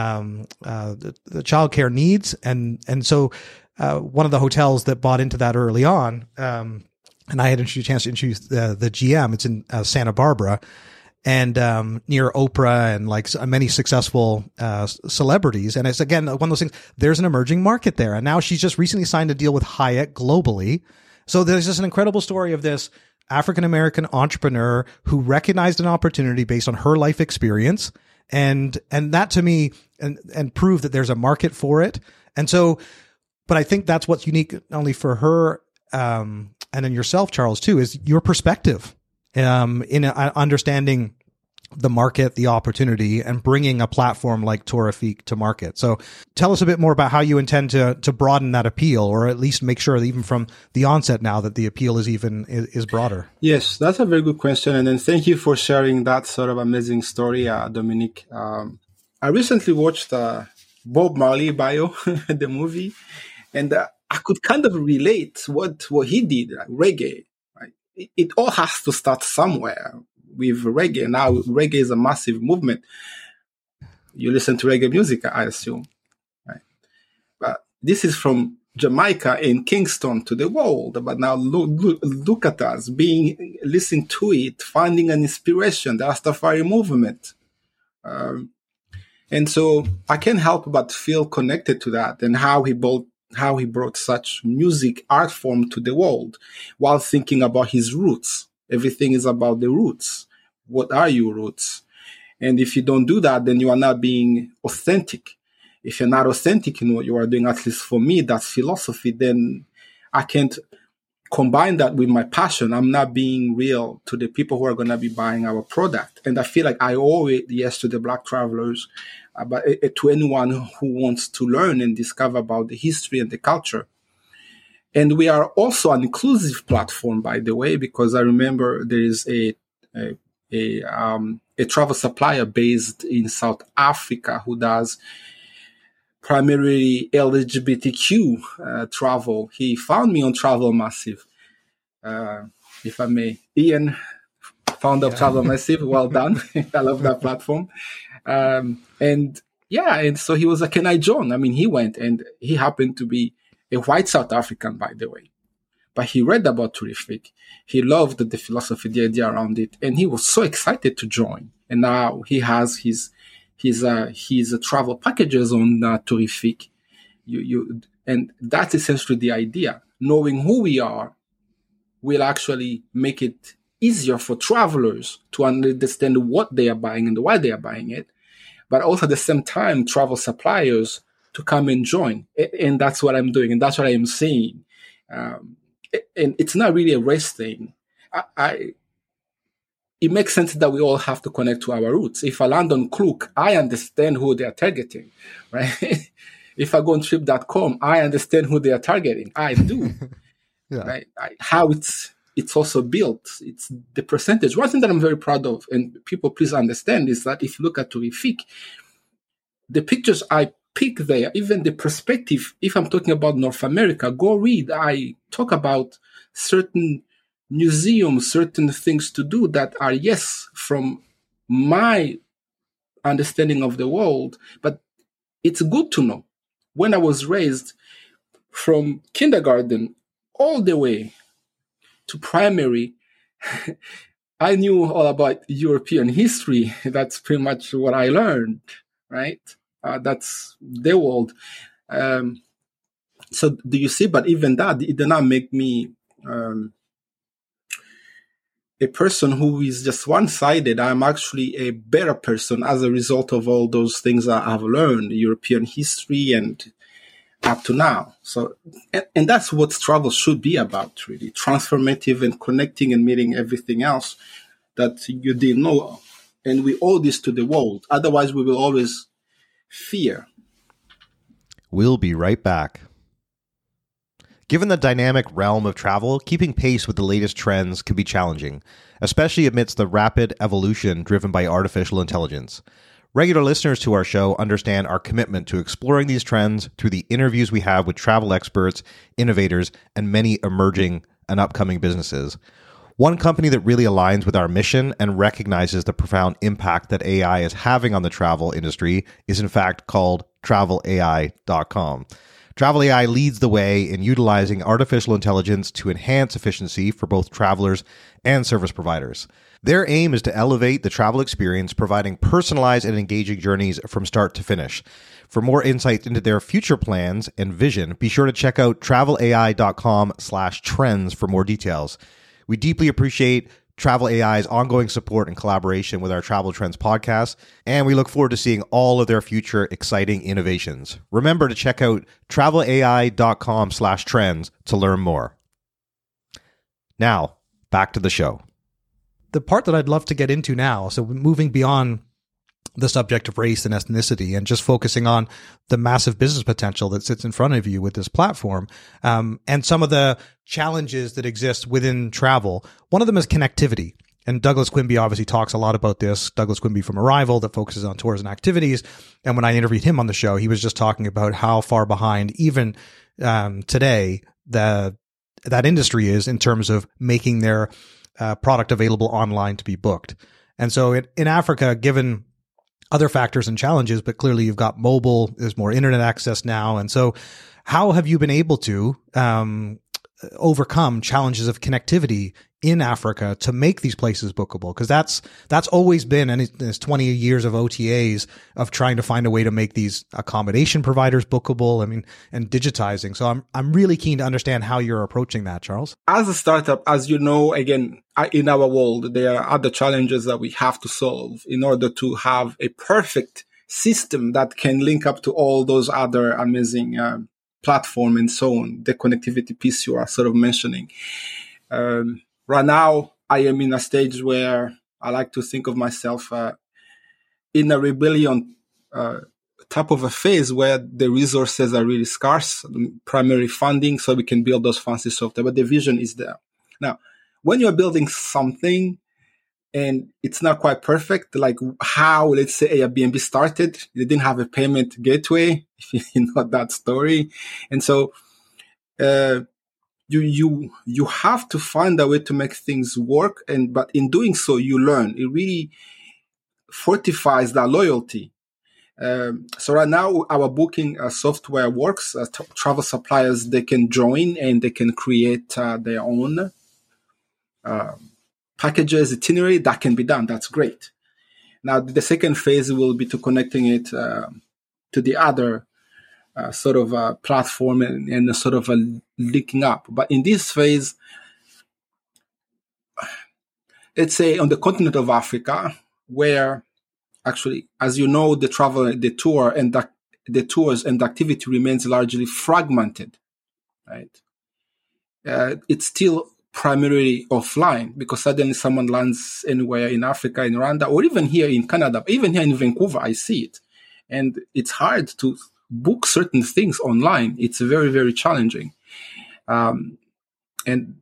childcare needs. And so, one of the hotels that bought into that early on, and I had a chance to introduce the GM. It's in Santa Barbara, and near Oprah and like many successful celebrities. And it's again one of those things. There's an emerging market there, and now she's just recently signed a deal with Hyatt globally. So there's just an incredible story of this African-American entrepreneur who recognized an opportunity based on her life experience. And that to me, and proved that there's a market for it. And so, but I think that's what's unique not only for her, and then yourself, Charles, too, is your perspective, in understanding the market, the opportunity, and bringing a platform like Tourifique to market. So tell us a bit more about how you intend to broaden that appeal, or at least make sure that even from the onset now that the appeal is broader. Yes, that's a very good question. And then thank you for sharing that sort of amazing story, Dominique. I recently watched Bob Marley bio, the movie, and I could kind of relate what he did, like reggae. Right? It all has to start somewhere. With reggae. Now, reggae is a massive movement. You listen to reggae music, I assume. Right? But this is from Jamaica and Kingston to the world. But now look at us listening to it, finding an inspiration, the Rastafari movement. And so I can't help but feel connected to that and how he brought such music art form to the world while thinking about his roots. Everything is about the roots. What are your roots? And if you don't do that, then you are not being authentic. If you're not authentic in what you are doing, at least for me, that's philosophy, then I can't combine that with my passion. I'm not being real to the people who are going to be buying our product. And I feel like I owe it, yes, to the Black travelers, but to anyone who wants to learn and discover about the history and the culture. And we are also an inclusive platform, by the way, because I remember there is a travel supplier based in South Africa who does primarily LGBTQ travel. He found me on Travel Massive, if I may. Ian, founder of Travel Massive, well done. I love that platform. And so he was like, can I join? I mean, he went, and he happened to be a white South African, by the way. But he read about Tourifique. He loved the philosophy, the idea around it, and he was so excited to join. And now he has his travel packages on Tourifique. And that's essentially the idea. Knowing who we are will actually make it easier for travelers to understand what they are buying and why they are buying it. But also at the same time, travel suppliers to come and join. And that's what I'm doing. And that's what I am saying. And it's not really a race thing. It makes sense that we all have to connect to our roots. If I land on Klook, I understand who they are targeting, right? If I go on trip.com, I understand who they are targeting. I do. Right? How it's also built. It's the percentage. One thing that I'm very proud of, and people please understand, is that if you look at Tourifique, the pictures I pick there, even the perspective, if I'm talking about North America, go read. I talk about certain museums, certain things to do that are, yes, from my understanding of the world, but it's good to know. When I was raised from kindergarten all the way to primary, I knew all about European history. That's pretty much what I learned, right? That's the world. So do you see? But even that, it did not make me a person who is just one-sided. I'm actually a better person as a result of all those things I've learned, European history and up to now. So, and that's what travel should be about, really. Transformative and connecting and meeting everything else that you didn't know. And we owe this to the world. Otherwise, we will always fear. We'll be right back. Given the dynamic realm of travel, keeping pace with the latest trends can be challenging, especially amidst the rapid evolution driven by artificial intelligence. Regular listeners to our show understand our commitment to exploring these trends through the interviews we have with travel experts, innovators, and many emerging and upcoming businesses. One company that really aligns with our mission and recognizes the profound impact that AI is having on the travel industry is in fact called TravelAI.com. TravelAI leads the way in utilizing artificial intelligence to enhance efficiency for both travelers and service providers. Their aim is to elevate the travel experience, providing personalized and engaging journeys from start to finish. For more insights into their future plans and vision, be sure to check out travelai.com/trends for more details. We deeply appreciate TravelAI's ongoing support and collaboration with our Travel Trends podcast, and we look forward to seeing all of their future exciting innovations. Remember to check out travelai.com/trends to learn more. Now, back to the show. the part that I'd love to get into now, so moving beyond the subject of race and ethnicity and just focusing on the massive business potential that sits in front of you with this platform, and some of the challenges that exist within travel. One of them is connectivity. And Douglas Quimby obviously talks a lot about this. Douglas Quimby from Arrival, that focuses on tours and activities. And when I interviewed him on the show, he was just talking about how far behind even today that industry is in terms of making their product available online to be booked. And so in Africa, given other factors and challenges, but clearly you've got mobile, there's more internet access now. And so how have you been able to overcome challenges of connectivity in Africa to make these places bookable? Because that's always been, and it's 20 years of OTAs of trying to find a way to make these accommodation providers bookable. I mean, and digitizing. So I'm really keen to understand how you're approaching that, Charles. As a startup, as you know, again, in our world, there are other challenges that we have to solve in order to have a perfect system that can link up to all those other amazing platform and so on, the connectivity piece you are sort of mentioning. Right now, I am in a stage where I like to think of myself in a rebellion type of a phase where the resources are really scarce, primary funding, so we can build those fancy software, but the vision is there. Now, when you're building something and it's not quite perfect, like how, let's say, Airbnb started, they didn't have a payment gateway, if you know that story. And so you have to find a way to make things work, but in doing so, you learn. It really fortifies that loyalty. So right now, our booking software works. Travel suppliers, they can join and they can create their own packages, itinerary. That can be done. That's great. Now, the second phase will be to connecting it to the other sort of platform and sort of linking up. But in this phase, let's say on the continent of Africa, where actually, as you know, the tours and the activity remains largely fragmented, right? It's still primarily offline because suddenly someone lands anywhere in Africa, in Rwanda, or even here in Canada, even here in Vancouver, I see it. And it's hard to book certain things online. It's very, very challenging. And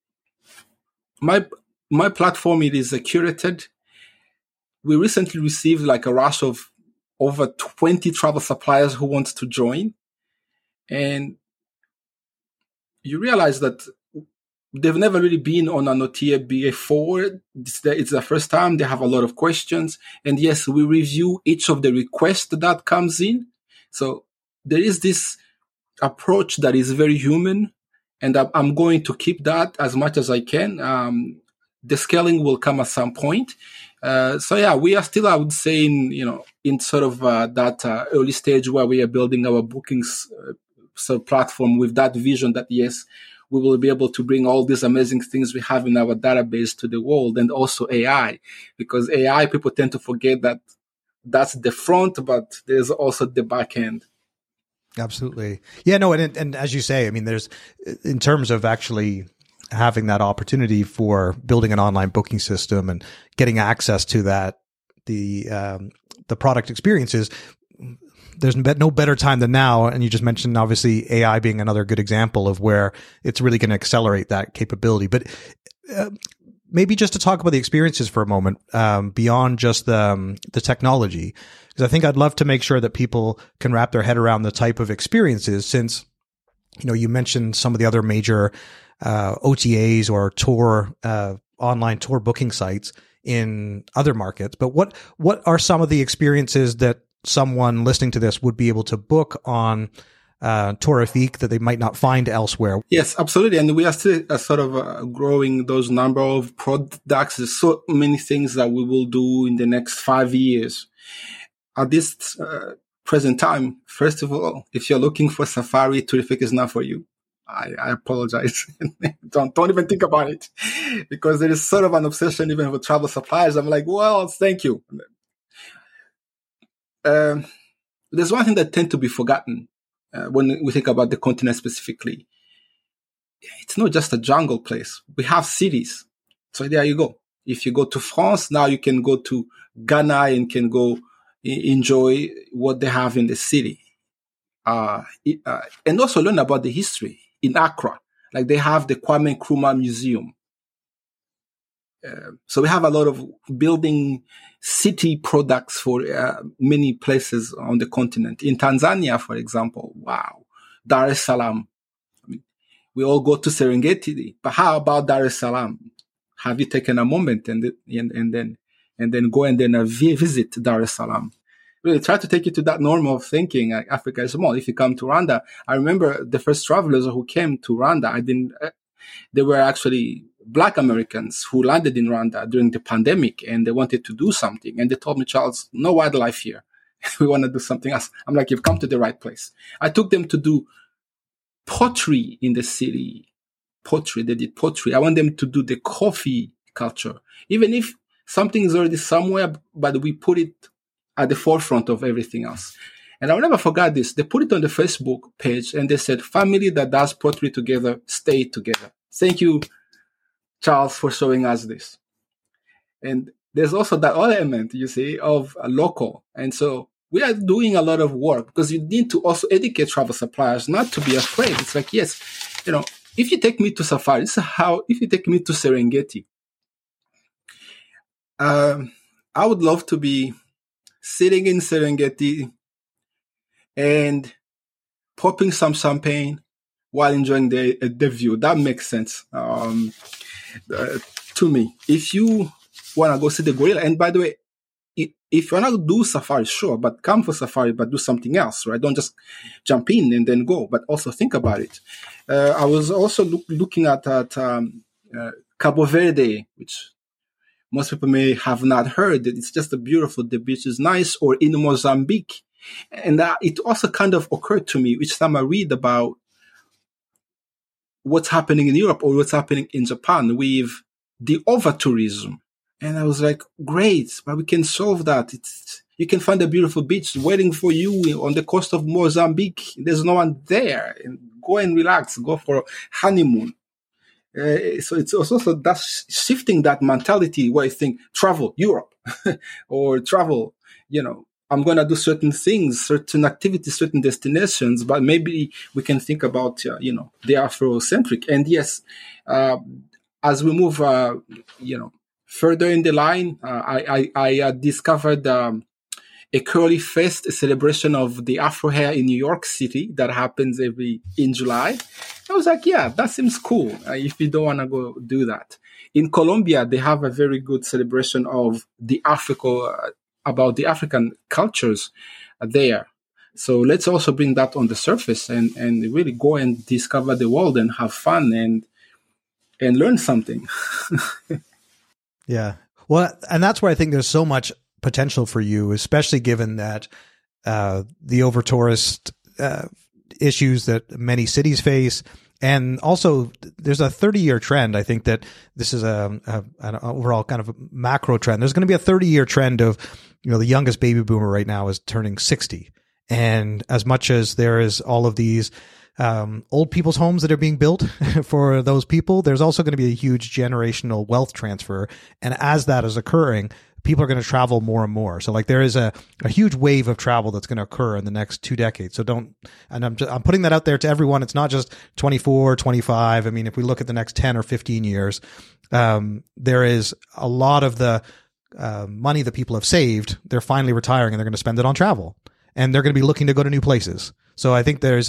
my platform, it is curated. We recently received like a rush of over 20 travel suppliers who want to join. And you realize that they've never really been on an OTA before. It's the first time. They have a lot of questions. And yes, we review each of the requests that comes in. So there is this approach that is very human. And I'm going to keep that as much as I can. The scaling will come at some point. So yeah, we are still, I would say, in sort of that early stage where we are building our bookings platform with that vision that, yes, we will be able to bring all these amazing things we have in our database to the world, and also AI, because AI, people tend to forget that that's the front, but there's also the back end. Absolutely. Yeah, no. And as you say, I mean, there's, in terms of actually having that opportunity for building an online booking system and getting access to that, the product experiences, there's no better time than now. And you just mentioned, obviously, AI being another good example of where it's really going to accelerate that capability. But maybe just to talk about the experiences for a moment, beyond just the technology, because I think I'd love to make sure that people can wrap their head around the type of experiences, since, you mentioned some of the other major OTAs or online tour booking sites in other markets. But what are some of the experiences that someone listening to this would be able to book on Tourifique that they might not find elsewhere? Yes, absolutely. And we are still sort of growing those number of products. There's so many things that we will do in the next 5 years. At this present time, first of all, if you're looking for Safari, Tourifique is not for you. I apologize. Don't even think about it, because there is sort of an obsession even with travel suppliers. I'm like, well, thank you. There's one thing that tends to be forgotten when we think about the continent specifically. It's not just a jungle place. We have cities. So there you go. If you go to France, now you can go to Ghana and can go enjoy what they have in the city. And also learn about the history in Accra. Like they have the Kwame Nkrumah Museum. So we have a lot of building city products for many places on the continent. In Tanzania, for example, wow, Dar es Salaam. I mean, we all go to Serengeti, but how about Dar es Salaam? Have you taken a moment and then go and then visit Dar es Salaam? Really try to take you to that norm of thinking. Africa is small. If you come to Rwanda, I remember the first travelers who came to Rwanda. They were actually Black Americans who landed in Rwanda during the pandemic, and they wanted to do something. And they told me, Charles, no wildlife here. We want to do something else. I'm like, you've come to the right place. I took them to do pottery in the city. Pottery. They did pottery. I want them to do the coffee culture. Even if something is already somewhere, but we put it at the forefront of everything else. And I'll never forget this. They put it on the Facebook page and they said, family that does pottery together, stay together. Thank you, Charles, for showing us this. And there's also that element, you see, of a local. And so we are doing a lot of work because you need to also educate travel suppliers not to be afraid. It's like, yes, if you take me to safari, if you take me to Serengeti, I would love to be sitting in Serengeti and popping some champagne while enjoying the view. That makes sense to me. If you want to go see the gorilla, and by the way, if you want to do safari, sure, but come for safari, but do something else, right? Don't just jump in and then go, but also think about it. I was also looking at Cabo Verde, which most people may have not heard. It's just beautiful. The beach is nice. Or in Mozambique. And it also kind of occurred to me each time I read about what's happening in Europe or what's happening in Japan with the over-tourism. And I was like, great, but we can solve that. You can find a beautiful beach waiting for you on the coast of Mozambique. There's no one there. And go and relax. Go for a honeymoon. So it's also that's shifting that mentality where you think travel Europe or travel, I'm going to do certain things, certain activities, certain destinations, but maybe we can think about, the Afrocentric. And yes, as we move, further in the line, I discovered a Curly Fest, a celebration of the Afro hair in New York City that happens in July. I was like, yeah, that seems cool if you don't want to go do that. In Colombia, they have a very good celebration of about the African cultures there. So let's also bring that on the surface and really go and discover the world and have fun and learn something. Yeah. Well, and that's where I think there's so much potential for you, especially given that the over-tourist issues that many cities face. And also, there's a 30-year trend. I think that this is an overall kind of macro trend. There's going to be a 30-year trend of, the youngest baby boomer right now is turning 60. And as much as there is all of these old people's homes that are being built for those people, there's also going to be a huge generational wealth transfer. And as that is occurring, people are going to travel more and more. So like there is a huge wave of travel that's going to occur in the next 2 decades. So I'm putting that out there to everyone. It's not just 24, 25. I mean, if we look at the next 10 or 15 years, there is a lot of the money that people have saved. They're finally retiring and they're going to spend it on travel, and they're going to be looking to go to new places. So I think there's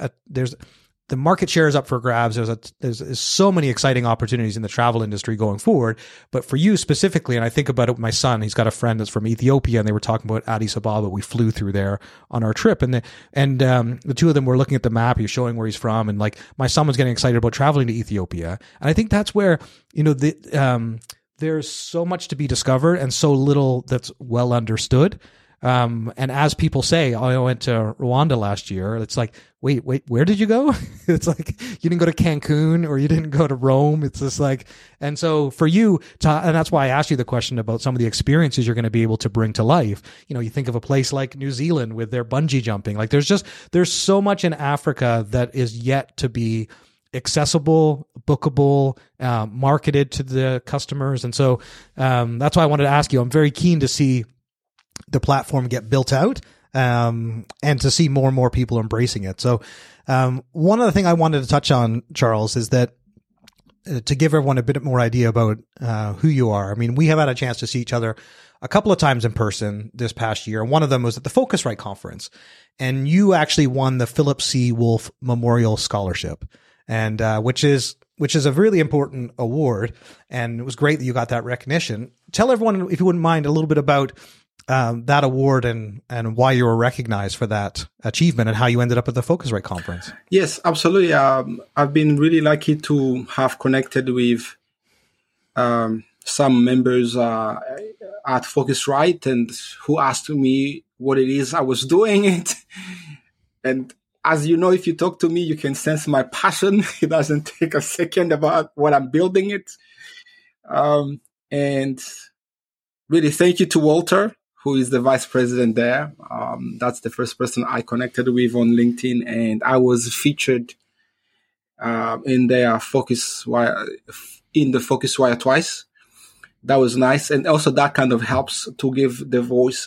the market share is up for grabs. There's so many exciting opportunities in the travel industry going forward. But for you specifically, and I think about it with my son, he's got a friend that's from Ethiopia, and they were talking about Addis Ababa. We flew through there on our trip, and the two of them were looking at the map. He was showing where he's from, and like my son was getting excited about traveling to Ethiopia. And I think that's where there's so much to be discovered and so little that's well understood. And as people say, I went to Rwanda last year. It's like, wait, where did you go? It's like, you didn't go to Cancun or you didn't go to Rome. It's just like, and so for you, and that's why I asked you the question about some of the experiences you're going to be able to bring to life. You think of a place like New Zealand with their bungee jumping. Like there's so much in Africa that is yet to be accessible, bookable, marketed to the customers. And so that's why I wanted to ask you. I'm very keen to see the platform get built out and to see more and more people embracing it. So one other thing I wanted to touch on, Charles, is that to give everyone a bit more idea about who you are. I mean, we have had a chance to see each other a couple of times in person this past year. One of them was at the Focusrite conference, and you actually won the Philip C. Wolff Memorial Scholarship, and which is a really important award. And it was great that you got that recognition. Tell everyone, if you wouldn't mind, a little bit about that award and why you were recognized for that achievement and how you ended up at the Focusrite conference. Yes, absolutely. I've been really lucky to have connected with some members at Focusrite, and who asked me what it is I was doing it. And as you know, if you talk to me, you can sense my passion. It doesn't take a second about what I'm building it. And really, thank you to Walter, who is the vice president there. That's the first person I connected with on LinkedIn, and I was featured in their Focuswire twice. That was nice, and also that kind of helps to give the voice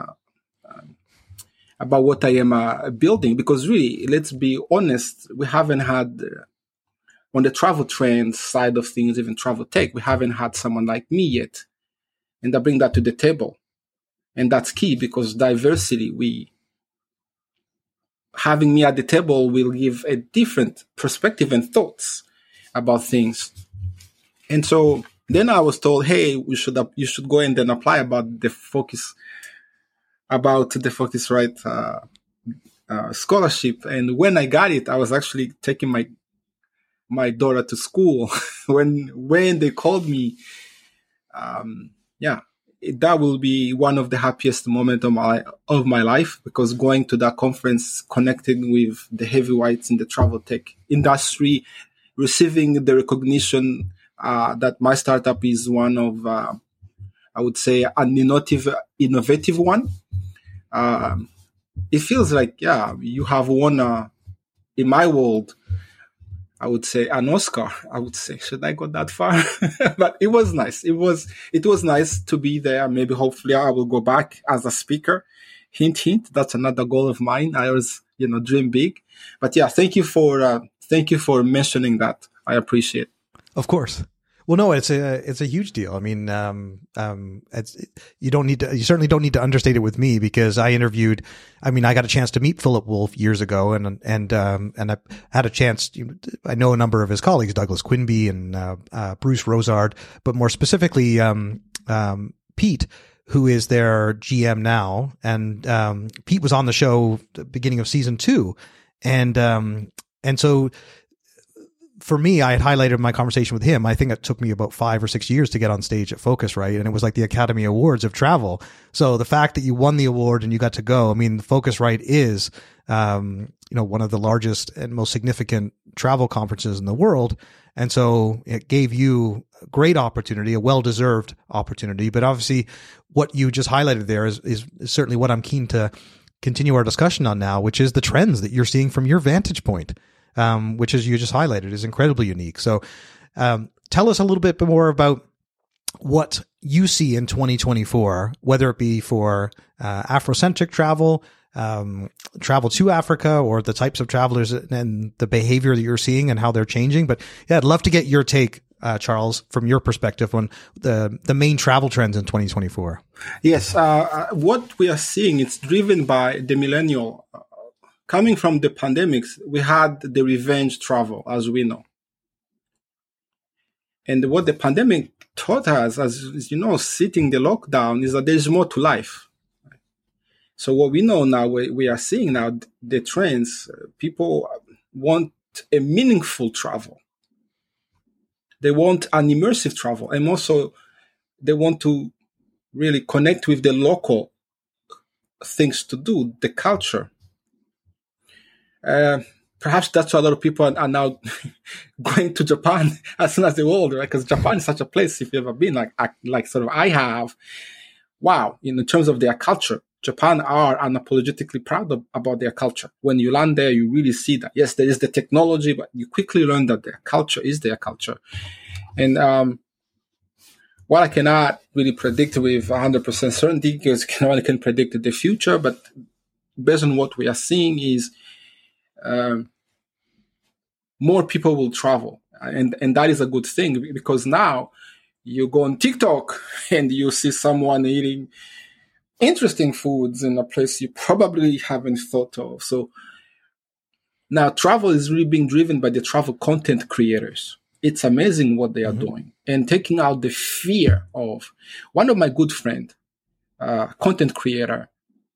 about what I am building. Because really, let's be honest, we haven't had on the travel trend side of things, even travel tech, we haven't had someone like me yet, and I bring that to the table. And that's key, because diversity, having me at the table will give a different perspective and thoughts about things. And so then I was told, hey, you should go and then apply about the Focusrite scholarship. And when I got it, I was actually taking my daughter to school when they called me. That will be one of the happiest moments of my life, because going to that conference, connecting with the heavyweights in the travel tech industry, receiving the recognition that my startup is one of, I would say, an innovative one. It feels like, you have won, in my world, I would say an Oscar. I would say, should I go that far? But it was nice. It was nice to be there. Maybe, hopefully, I will go back as a speaker. Hint, hint. That's another goal of mine. I always, dream big. But yeah, thank you for mentioning that. I appreciate it. Of course. Well, no, it's a huge deal. I mean, you certainly don't need to understate it with me, because I got a chance to meet Philip Wolff years ago, and I had a chance. I know a number of his colleagues, Douglas Quinby and Bruce Rosard, but more specifically, Pete, who is their GM now, and Pete was on the show at the beginning of season 2, and so. For me, I had highlighted my conversation with him. I think it took me about 5 or 6 years to get on stage at Focusrite, and it was like the Academy Awards of travel. So the fact that you won the award and you got to go, I mean, Focusrite is, one of the largest and most significant travel conferences in the world. And so it gave you a great opportunity, a well-deserved opportunity. But obviously what you just highlighted there is certainly what I'm keen to continue our discussion on now, which is the trends that you're seeing from your vantage point. Which, as you just highlighted, is incredibly unique. So tell us a little bit more about what you see in 2024, whether it be for Afrocentric travel, travel to Africa, or the types of travelers and the behavior that you're seeing and how they're changing. But yeah, I'd love to get your take, Charles, from your perspective on the main travel trends in 2024. Yes, what we are seeing, it's driven by the millennial. Coming from the pandemics, we had the revenge travel, as we know. And what the pandemic taught us, as you know, sitting the lockdown, is that there's more to life. So what we know now, we are seeing now the trends, people want a meaningful travel. They want an immersive travel. And also, they want to really connect with the local things to do, the culture. Perhaps that's why a lot of people are now going to Japan as soon as they're older, right? Because Japan is such a place, if you've ever been, like sort of I have, wow, in terms of their culture, Japan are unapologetically proud about their culture. When you land there, you really see that. Yes, there is the technology, but you quickly learn that their culture is their culture. And while I cannot really predict with 100% certainty, because no one can predict the future, but based on what we are seeing is more people will travel. And that is a good thing, because now you go on TikTok and you see someone eating interesting foods in a place you probably haven't thought of. So now travel is really being driven by the travel content creators. It's amazing what they are doing and taking out the fear of one of my good friend, content creator.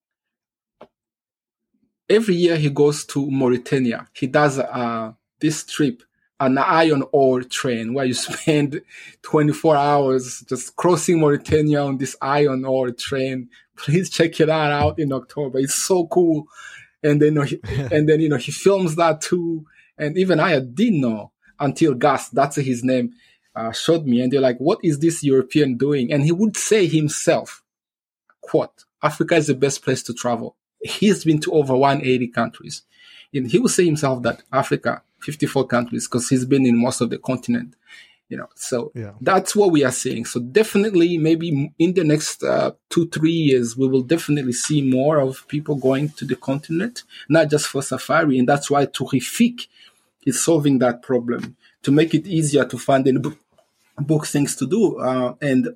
Every year he goes to Mauritania. He does this trip, an iron ore train, where you spend 24 hours just crossing Mauritania on this iron ore train. Please check it out in October. It's so cool. And then, he films that too. And even I didn't know until Gus, that's his name, showed me. And they're like, what is this European doing? And he would say himself, quote, Africa is the best place to travel. He's been to over 180 countries. And he would say himself that Africa, 54 countries, because he's been in most of the continent. So That's what we are seeing. So definitely, maybe in the next 2-3 years, we will definitely see more of people going to the continent, not just for safari. And that's why Tourific is solving that problem, to make it easier to find and book things to do and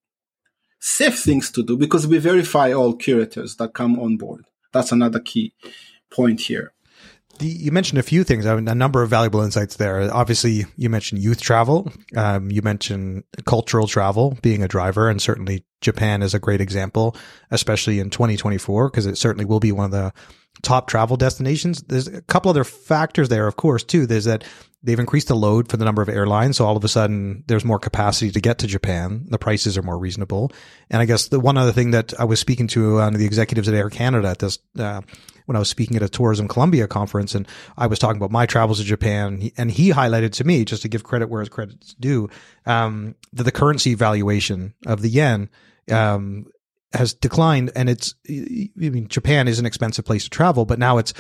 safe things to do, because we verify all curators that come on board. That's another key point here. You mentioned a few things, a number of valuable insights there. Obviously, you mentioned youth travel. You mentioned cultural travel, being a driver, and certainly Japan is a great example, especially in 2024, because it certainly will be one of the top travel destinations. There's a couple other factors there, of course, too. There's that they've increased the load for the number of airlines. So all of a sudden there's more capacity to get to Japan. The prices are more reasonable. And I guess the one other thing that I was speaking to one of the executives at Air Canada at this, when I was speaking at a Tourism Columbia conference, and I was talking about my travels to Japan, and he highlighted to me, just to give credit where his credit's due, that the currency valuation of the yen, has declined, and Japan is an expensive place to travel, but now it's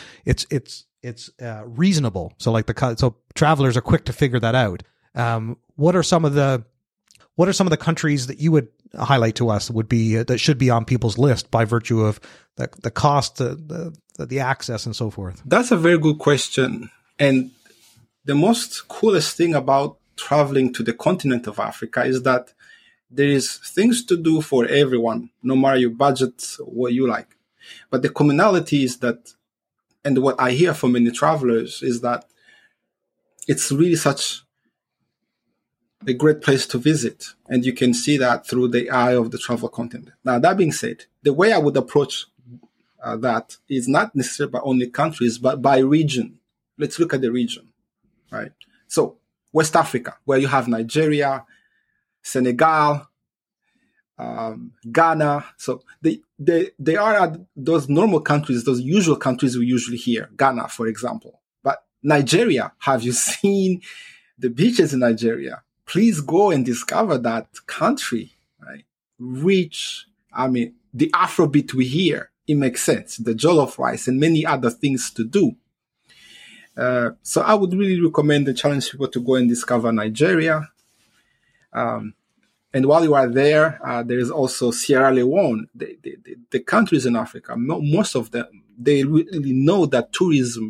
reasonable. So so travelers are quick to figure that out. What are some of the countries that you would highlight to us that should be on people's list by virtue of the cost, the access, and so forth? That's a very good question. And the most coolest thing about traveling to the continent of Africa is that there is things to do for everyone, no matter your budget, what you like. But the commonality is that, and what I hear from many travelers is that it's really such a great place to visit. And you can see that through the eye of the travel content. Now, that being said, the way I would approach that is not necessarily by only countries, but by region. Let's look at the region, right? So West Africa, where you have Nigeria, Senegal, Ghana. So they are those normal countries, those usual countries we usually hear. Ghana, for example. But Nigeria, have you seen the beaches in Nigeria? Please go and discover that country, right? Rich. The Afrobeat we hear, it makes sense. The jollof rice and many other things to do. So I would really recommend and challenge people to go and discover Nigeria. And while you are there, there is also Sierra Leone. The countries in Africa, most of them, they really know that tourism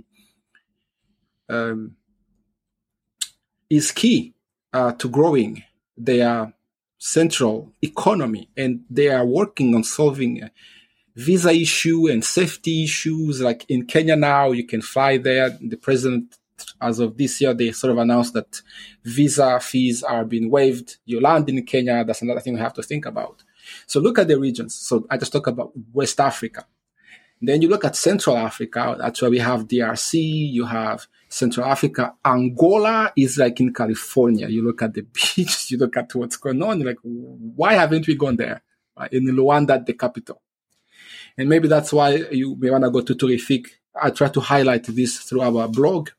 is key to growing their central economy. And they are working on solving visa issue and safety issues. Like in Kenya now, you can fly there. The president, as of this year, they sort of announced that visa fees are being waived. You land in Kenya, that's another thing we have to think about. So look at the regions. So I just talked about West Africa. Then you look at Central Africa. That's where we have DRC. You have Central Africa. Angola is like in California. You look at the beach. You look at what's going on. You're like, why haven't we gone there? In Luanda, the capital. And maybe that's why you may want to go to Tourific. I try to highlight this through our blog.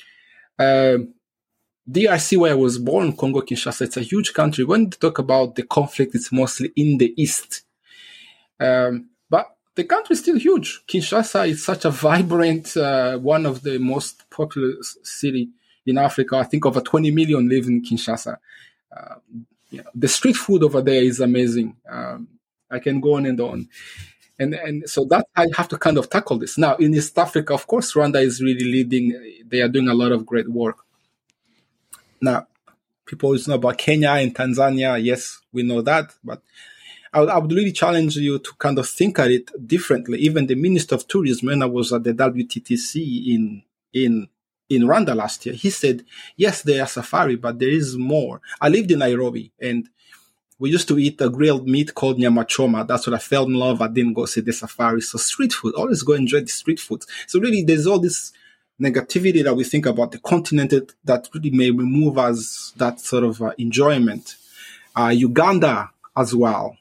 DRC, where I was born, Congo Kinshasa, it's a huge country. When they talk about the conflict, it's mostly in the east. But the country is still huge. Kinshasa is such a vibrant, one of the most populous city in Africa. I think over 20 million live in Kinshasa. The street food over there is amazing. I can go on and on. And so that I have to kind of tackle this. Now, in East Africa, of course, Rwanda is really leading. They are doing a lot of great work. Now, people always know about Kenya and Tanzania. Yes, we know that. But I would really challenge you to kind of think at it differently. Even the Minister of Tourism, when I was at the WTTC in Rwanda last year, he said, yes, there are safari, but there is more. I lived in Nairobi, and we used to eat a grilled meat called nyama choma. That's what I fell in love. I didn't go see the safari. So street food, always go enjoy the street food. So really, there's all this negativity that we think about the continent that really may remove us that sort of enjoyment. Uganda as well.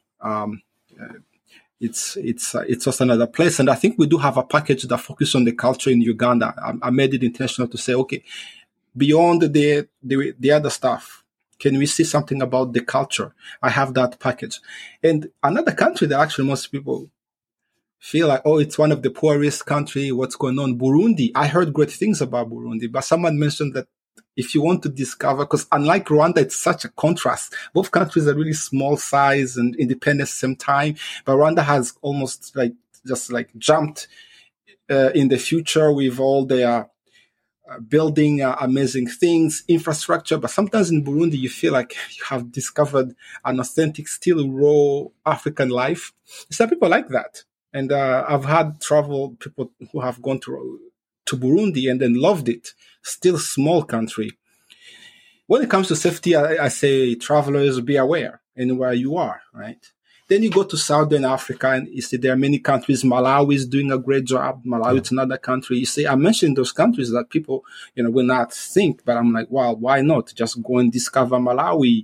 It's just another place. And I think we do have a package that focuses on the culture in Uganda. I made it intentional to say, okay, beyond the other stuff, can we see something about the culture? I have that package. And another country that actually most people feel like, oh, it's one of the poorest country. What's going on? Burundi. I heard great things about Burundi, but someone mentioned that if you want to discover, because unlike Rwanda, it's such a contrast. Both countries are really small size and independent at the same time. But Rwanda has almost just jumped in the future with all their building amazing things, infrastructure. But sometimes in Burundi, you feel like you have discovered an authentic, still raw African life. Some people like that. And I've had travel people who have gone to Burundi and then loved it. Still small country. When it comes to safety, I say travelers, be aware in where you are, right? Then you go to Southern Africa and you see there are many countries. Malawi is doing a great job. Malawi is another country. You see, I mentioned those countries that people, will not think, but I'm like, wow, why not? Just go and discover Malawi.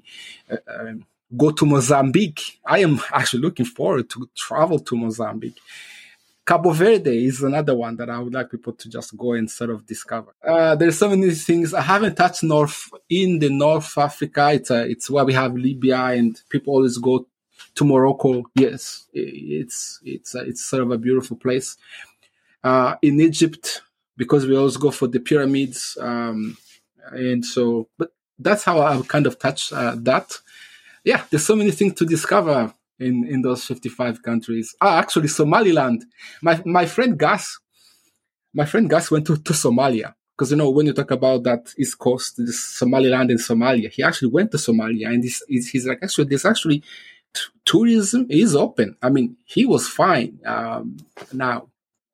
Go to Mozambique. I am actually looking forward to travel to Mozambique. Cabo Verde is another one that I would like people to just go and sort of discover. There's so many things. I haven't touched North Africa. It's where we have Libya, and people always go to Morocco. Yes, it's sort of a beautiful place. In Egypt, because we always go for the pyramids, and so. But that's how I kind of touch that. Yeah, there's so many things to discover in those 55 countries. Actually, Somaliland. My friend Gus went to Somalia. Because, when you talk about that East Coast, this Somaliland and Somalia, he actually went to Somalia. And he's like, actually, there's actually tourism is open. I mean, he was fine. Now,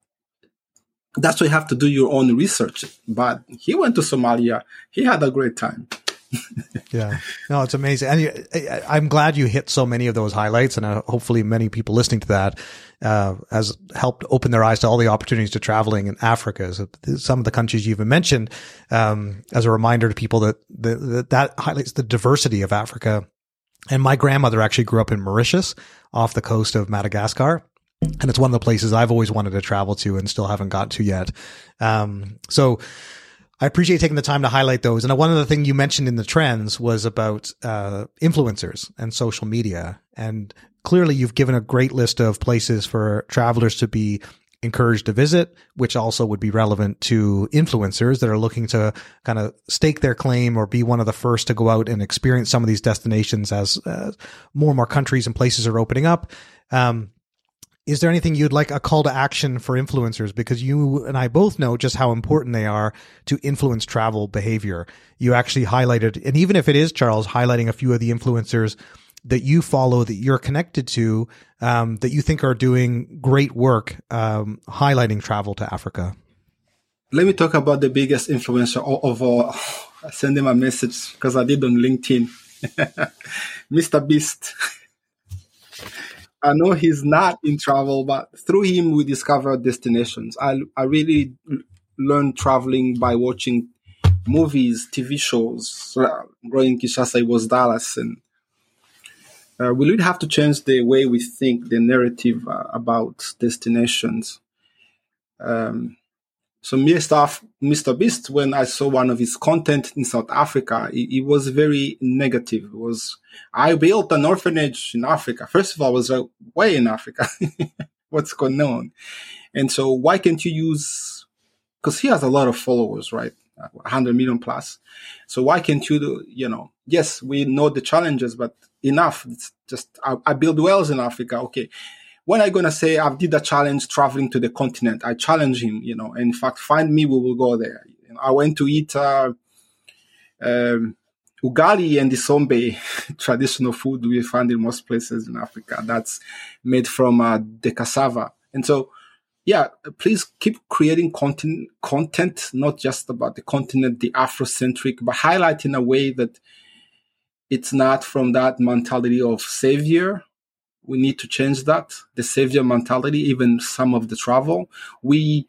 that's why you have to do your own research. But he went to Somalia. He had a great time. Yeah, no, it's amazing. And I'm glad you hit so many of those highlights, and hopefully many people listening to that has helped open their eyes to all the opportunities to traveling in Africa. So some of the countries you even mentioned, as a reminder to people that highlights the diversity of Africa. And my grandmother actually grew up in Mauritius off the coast of Madagascar. And it's one of the places I've always wanted to travel to and still haven't got to yet. So I appreciate taking the time to highlight those. And one of the things you mentioned in the trends was about influencers and social media. And clearly you've given a great list of places for travelers to be encouraged to visit, which also would be relevant to influencers that are looking to kind of stake their claim or be one of the first to go out and experience some of these destinations as more and more countries and places are opening up. Is there anything you'd like a call to action for influencers? Because you and I both know just how important they are to influence travel behavior. You actually highlighted, and even if it is Charles, highlighting a few of the influencers that you follow, that you're connected to, that you think are doing great work, highlighting travel to Africa. Let me talk about the biggest influencer of all. I send him a message because I did on LinkedIn. Mr. Beast. I know he's not in travel, but through him, we discover destinations. I really learned traveling by watching movies, TV shows. Growing in Kinshasa, it was Dallas. And we really have to change the way we think, the narrative about destinations. So Mr. Beast, when I saw one of his content in South Africa, it was very negative. It was, I built an orphanage in Africa. First of all, I was like, way in Africa. what's going on. And so why can't you use, because he has a lot of followers, right? 100 million plus. So why can't you do, yes, we know the challenges, but enough. It's just, I build wells in Africa. Okay. When I going to say I did a challenge traveling to the continent, I challenge him, and in fact, find me, we will go there. I went to eat, ugali and isombe, traditional food we find in most places in Africa. That's made from the cassava. And so, yeah, please keep creating content, not just about the continent, the Afrocentric, but highlight in a way that it's not from that mentality of savior. We need to change that, the savior mentality, even some of the travel. We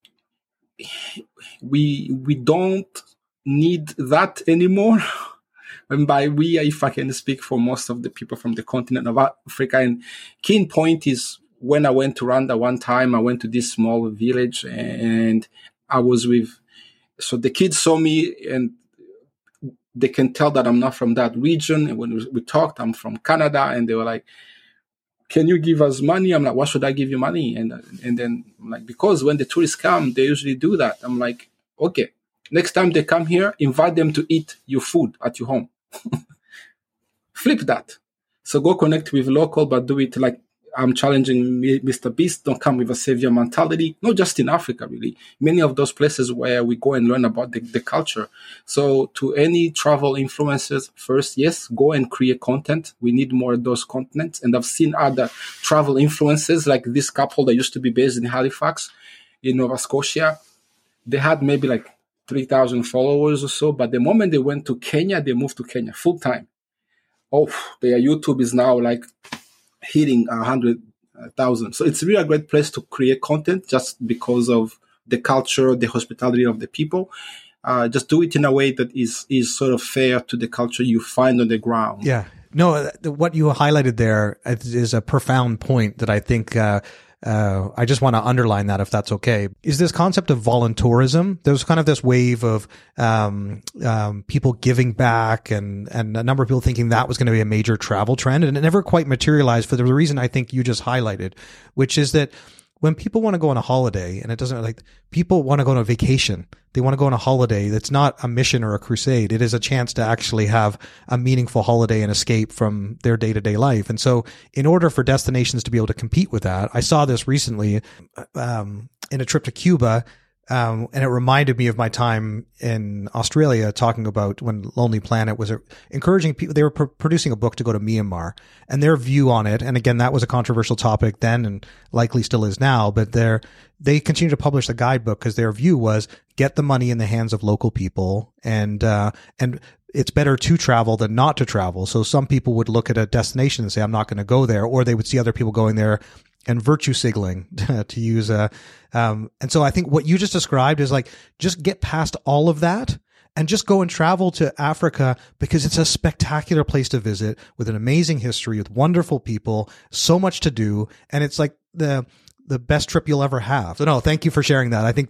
don't need that anymore. And by we, if I can speak for most of the people from the continent of Africa. And key point is, when I went to Rwanda one time, I went to this small village and I was so the kids saw me and they can tell that I'm not from that region. And when we talked, I'm from Canada, and they were like, can you give us money? I'm like, why should I give you money? And then I'm like, because when the tourists come, they usually do that. I'm like, okay, next time they come here, invite them to eat your food at your home. Flip that. So go connect with local, but do it like I'm challenging Mr. Beast. Don't come with a savior mentality. Not just in Africa, really. Many of those places where we go and learn about the culture. So to any travel influencers, first, yes, go and create content. We need more of those contents. And I've seen other travel influencers, like this couple that used to be based in Halifax, in Nova Scotia. They had maybe like 3,000 followers or so. But the moment they went to Kenya, they moved to Kenya full time. Oh, their YouTube is now like hitting 100,000. So it's really a great place to create content just because of the culture, the hospitality of the people. Just do it in a way that is sort of fair to the culture you find on the ground. Yeah. No, what you highlighted there is a profound point that I think I just want to underline that, if that's okay. Is this concept of voluntourism? There's kind of this wave of people giving back and a number of people thinking that was going to be a major travel trend, and it never quite materialized for the reason I think you just highlighted, which is that when people want to go on a holiday, and it doesn't like people want to go on a vacation, they want to go on a holiday. That's not a mission or a crusade. It is a chance to actually have a meaningful holiday and escape from their day-to-day life. And so in order for destinations to be able to compete with that, I saw this recently in a trip to Cuba. And it reminded me of my time in Australia, talking about when Lonely Planet was encouraging people. They were producing a book to go to Myanmar, and their view on it. And again, that was a controversial topic then and likely still is now, but they continue to publish the guidebook because their view was get the money in the hands of local people, and it's better to travel than not to travel. So some people would look at a destination and say, I'm not going to go there, or they would see other people going there and virtue signaling, to use and so I think what you just described is like, just get past all of that and just go and travel to Africa, because it's a spectacular place to visit with an amazing history, with wonderful people, so much to do. And it's like the best trip you'll ever have. So no, thank you for sharing that. I think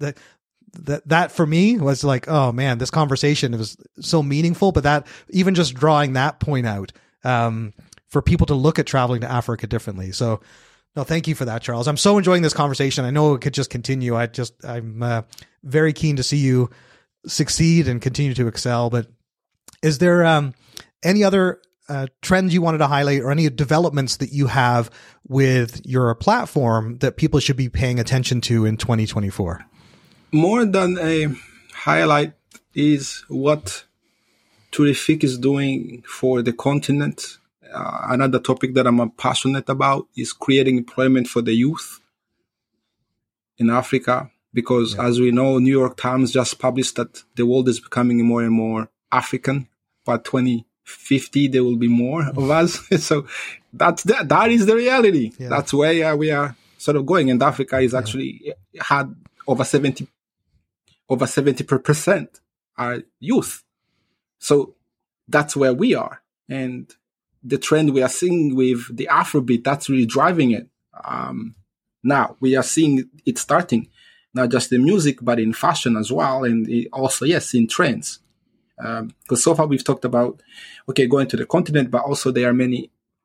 that for me was like, oh man, this conversation was so meaningful, but that even just drawing that point out, for people to look at traveling to Africa differently. So no, thank you for that, Charles. I'm so enjoying this conversation. I know it could just continue. I'm very keen to see you succeed and continue to excel. But is there any other trends you wanted to highlight, or any developments that you have with your platform that people should be paying attention to in 2024? More than a highlight is what Tourific is doing for the continent. Another topic that I'm passionate about is creating employment for the youth in Africa, because as we know, New York Times just published that the world is becoming more and more African. By 2050, there will be more of us. So that is the reality. Yeah. That's where we are sort of going. And Africa is actually had over 70% are youth. So that's where we are. And the trend we are seeing with the Afrobeat, that's really driving it. Now we are seeing it starting, not just in music, but in fashion as well. And also, yes, in trends. Because so far we've talked about, going to the continent, but also there are many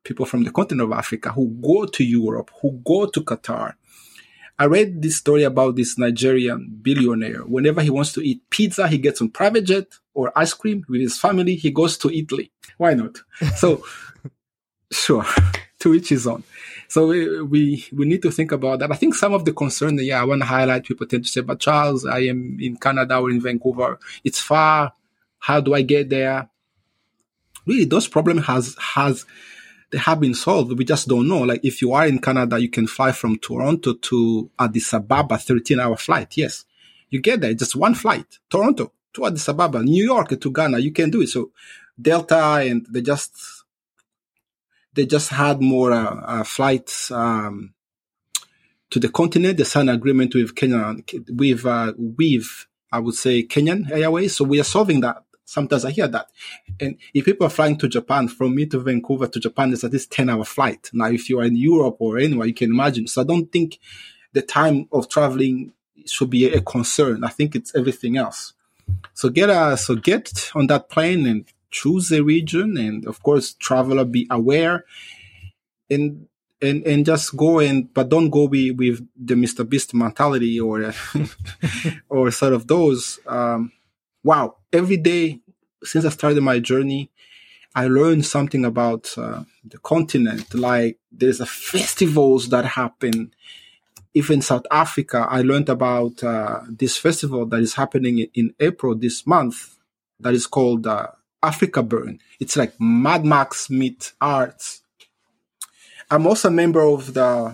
people from the continent of Africa who go to Europe, who go to Qatar. I read this story about this Nigerian billionaire. Whenever he wants to eat pizza, he gets on private jet or ice cream with his family. He goes to Italy. Why not? So, sure, to each his own. So we need to think about that. I think some of the concern, I want to highlight, people tend to say, but Charles, I am in Canada or in Vancouver. It's far. How do I get there? Really, those problems they have been solved. We just don't know. Like if you are in Canada, you can fly from Toronto to Addis Ababa, 13-hour flight. Yes. You get there, just one flight. Toronto to Addis Ababa, New York to Ghana. You can do it. So Delta, and they just had more flights to the continent. They signed an agreement with Kenya, with I would say Kenyan Airways. So we are solving that. Sometimes I hear that. And if people are flying to Japan, from me to Vancouver to Japan, it's at least 10-hour flight. Now, if you are in Europe or anywhere, you can imagine. So I don't think the time of traveling should be a concern. I think it's everything else. So get on that plane and choose a region, and of course, traveler, be aware and just go but don't go with the Mr. Beast mentality or or sort of those. Wow. Every day since I started my journey, I learned something about the continent. Like there's festivals that happen. Even South Africa, I learned about this festival that is happening in April this month that is called Africa Burn. It's like Mad Max meet arts. I'm also a member of the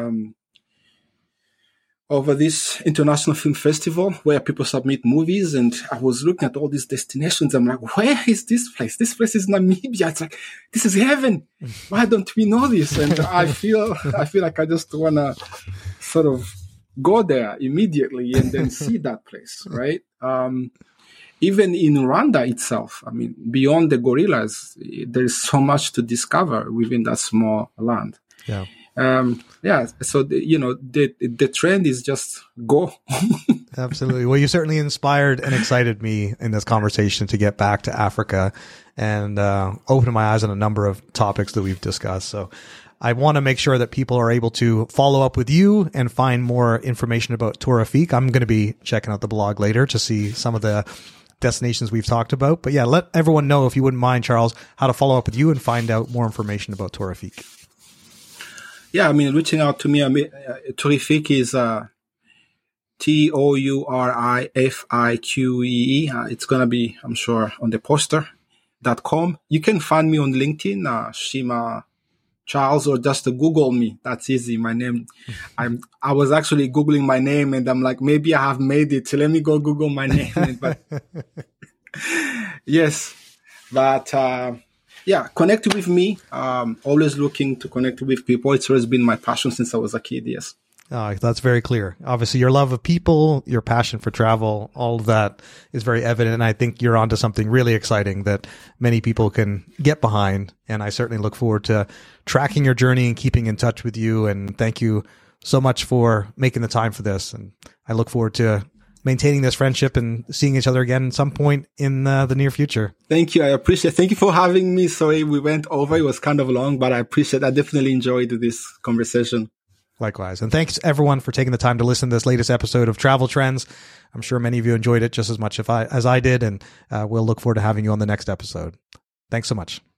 over this international film festival where people submit movies, and I was looking at all these destinations. I'm like, where is this place? This place is Namibia. It's like, this is heaven. Why don't we know this? And I feel like I just want to sort of go there immediately and then see that place, right? Even in Rwanda itself, I mean, beyond the gorillas, there is so much to discover within that small land. Yeah. So the trend is just go. Absolutely. Well, you certainly inspired and excited me in this conversation to get back to Africa and open my eyes on a number of topics that we've discussed. So I want to make sure that people are able to follow up with you and find more information about Tour Afrique. I'm going to be checking out the blog later to see some of the destinations we've talked about. But yeah, let everyone know, if you wouldn't mind, Charles, how to follow up with you and find out more information about Tour Afrique. Yeah, I mean, reaching out to me, Tour Afrique is TOURIFIQEE. It's going to be, I'm sure, on the poster.com. You can find me on LinkedIn, Shima Charles, or just Google me. That's easy. My name, I was actually Googling my name, and I'm like, maybe I have made it. So let me go Google my name. But yes, but yeah, connect with me. Always looking to connect with people. It's always been my passion since I was a kid. Yes. That's very clear. Obviously, your love of people, your passion for travel, all of that is very evident. And I think you're onto something really exciting that many people can get behind. And I certainly look forward to tracking your journey and keeping in touch with you. And thank you so much for making the time for this. And I look forward to maintaining this friendship and seeing each other again at some point in the near future. Thank you. I appreciate it. Thank you for having me. Sorry, we went over. It was kind of long, but I appreciate it. I definitely enjoyed this conversation. Likewise. And thanks everyone for taking the time to listen to this latest episode of Travel Trends. I'm sure many of you enjoyed it just as much as I did, and we'll look forward to having you on the next episode. Thanks so much.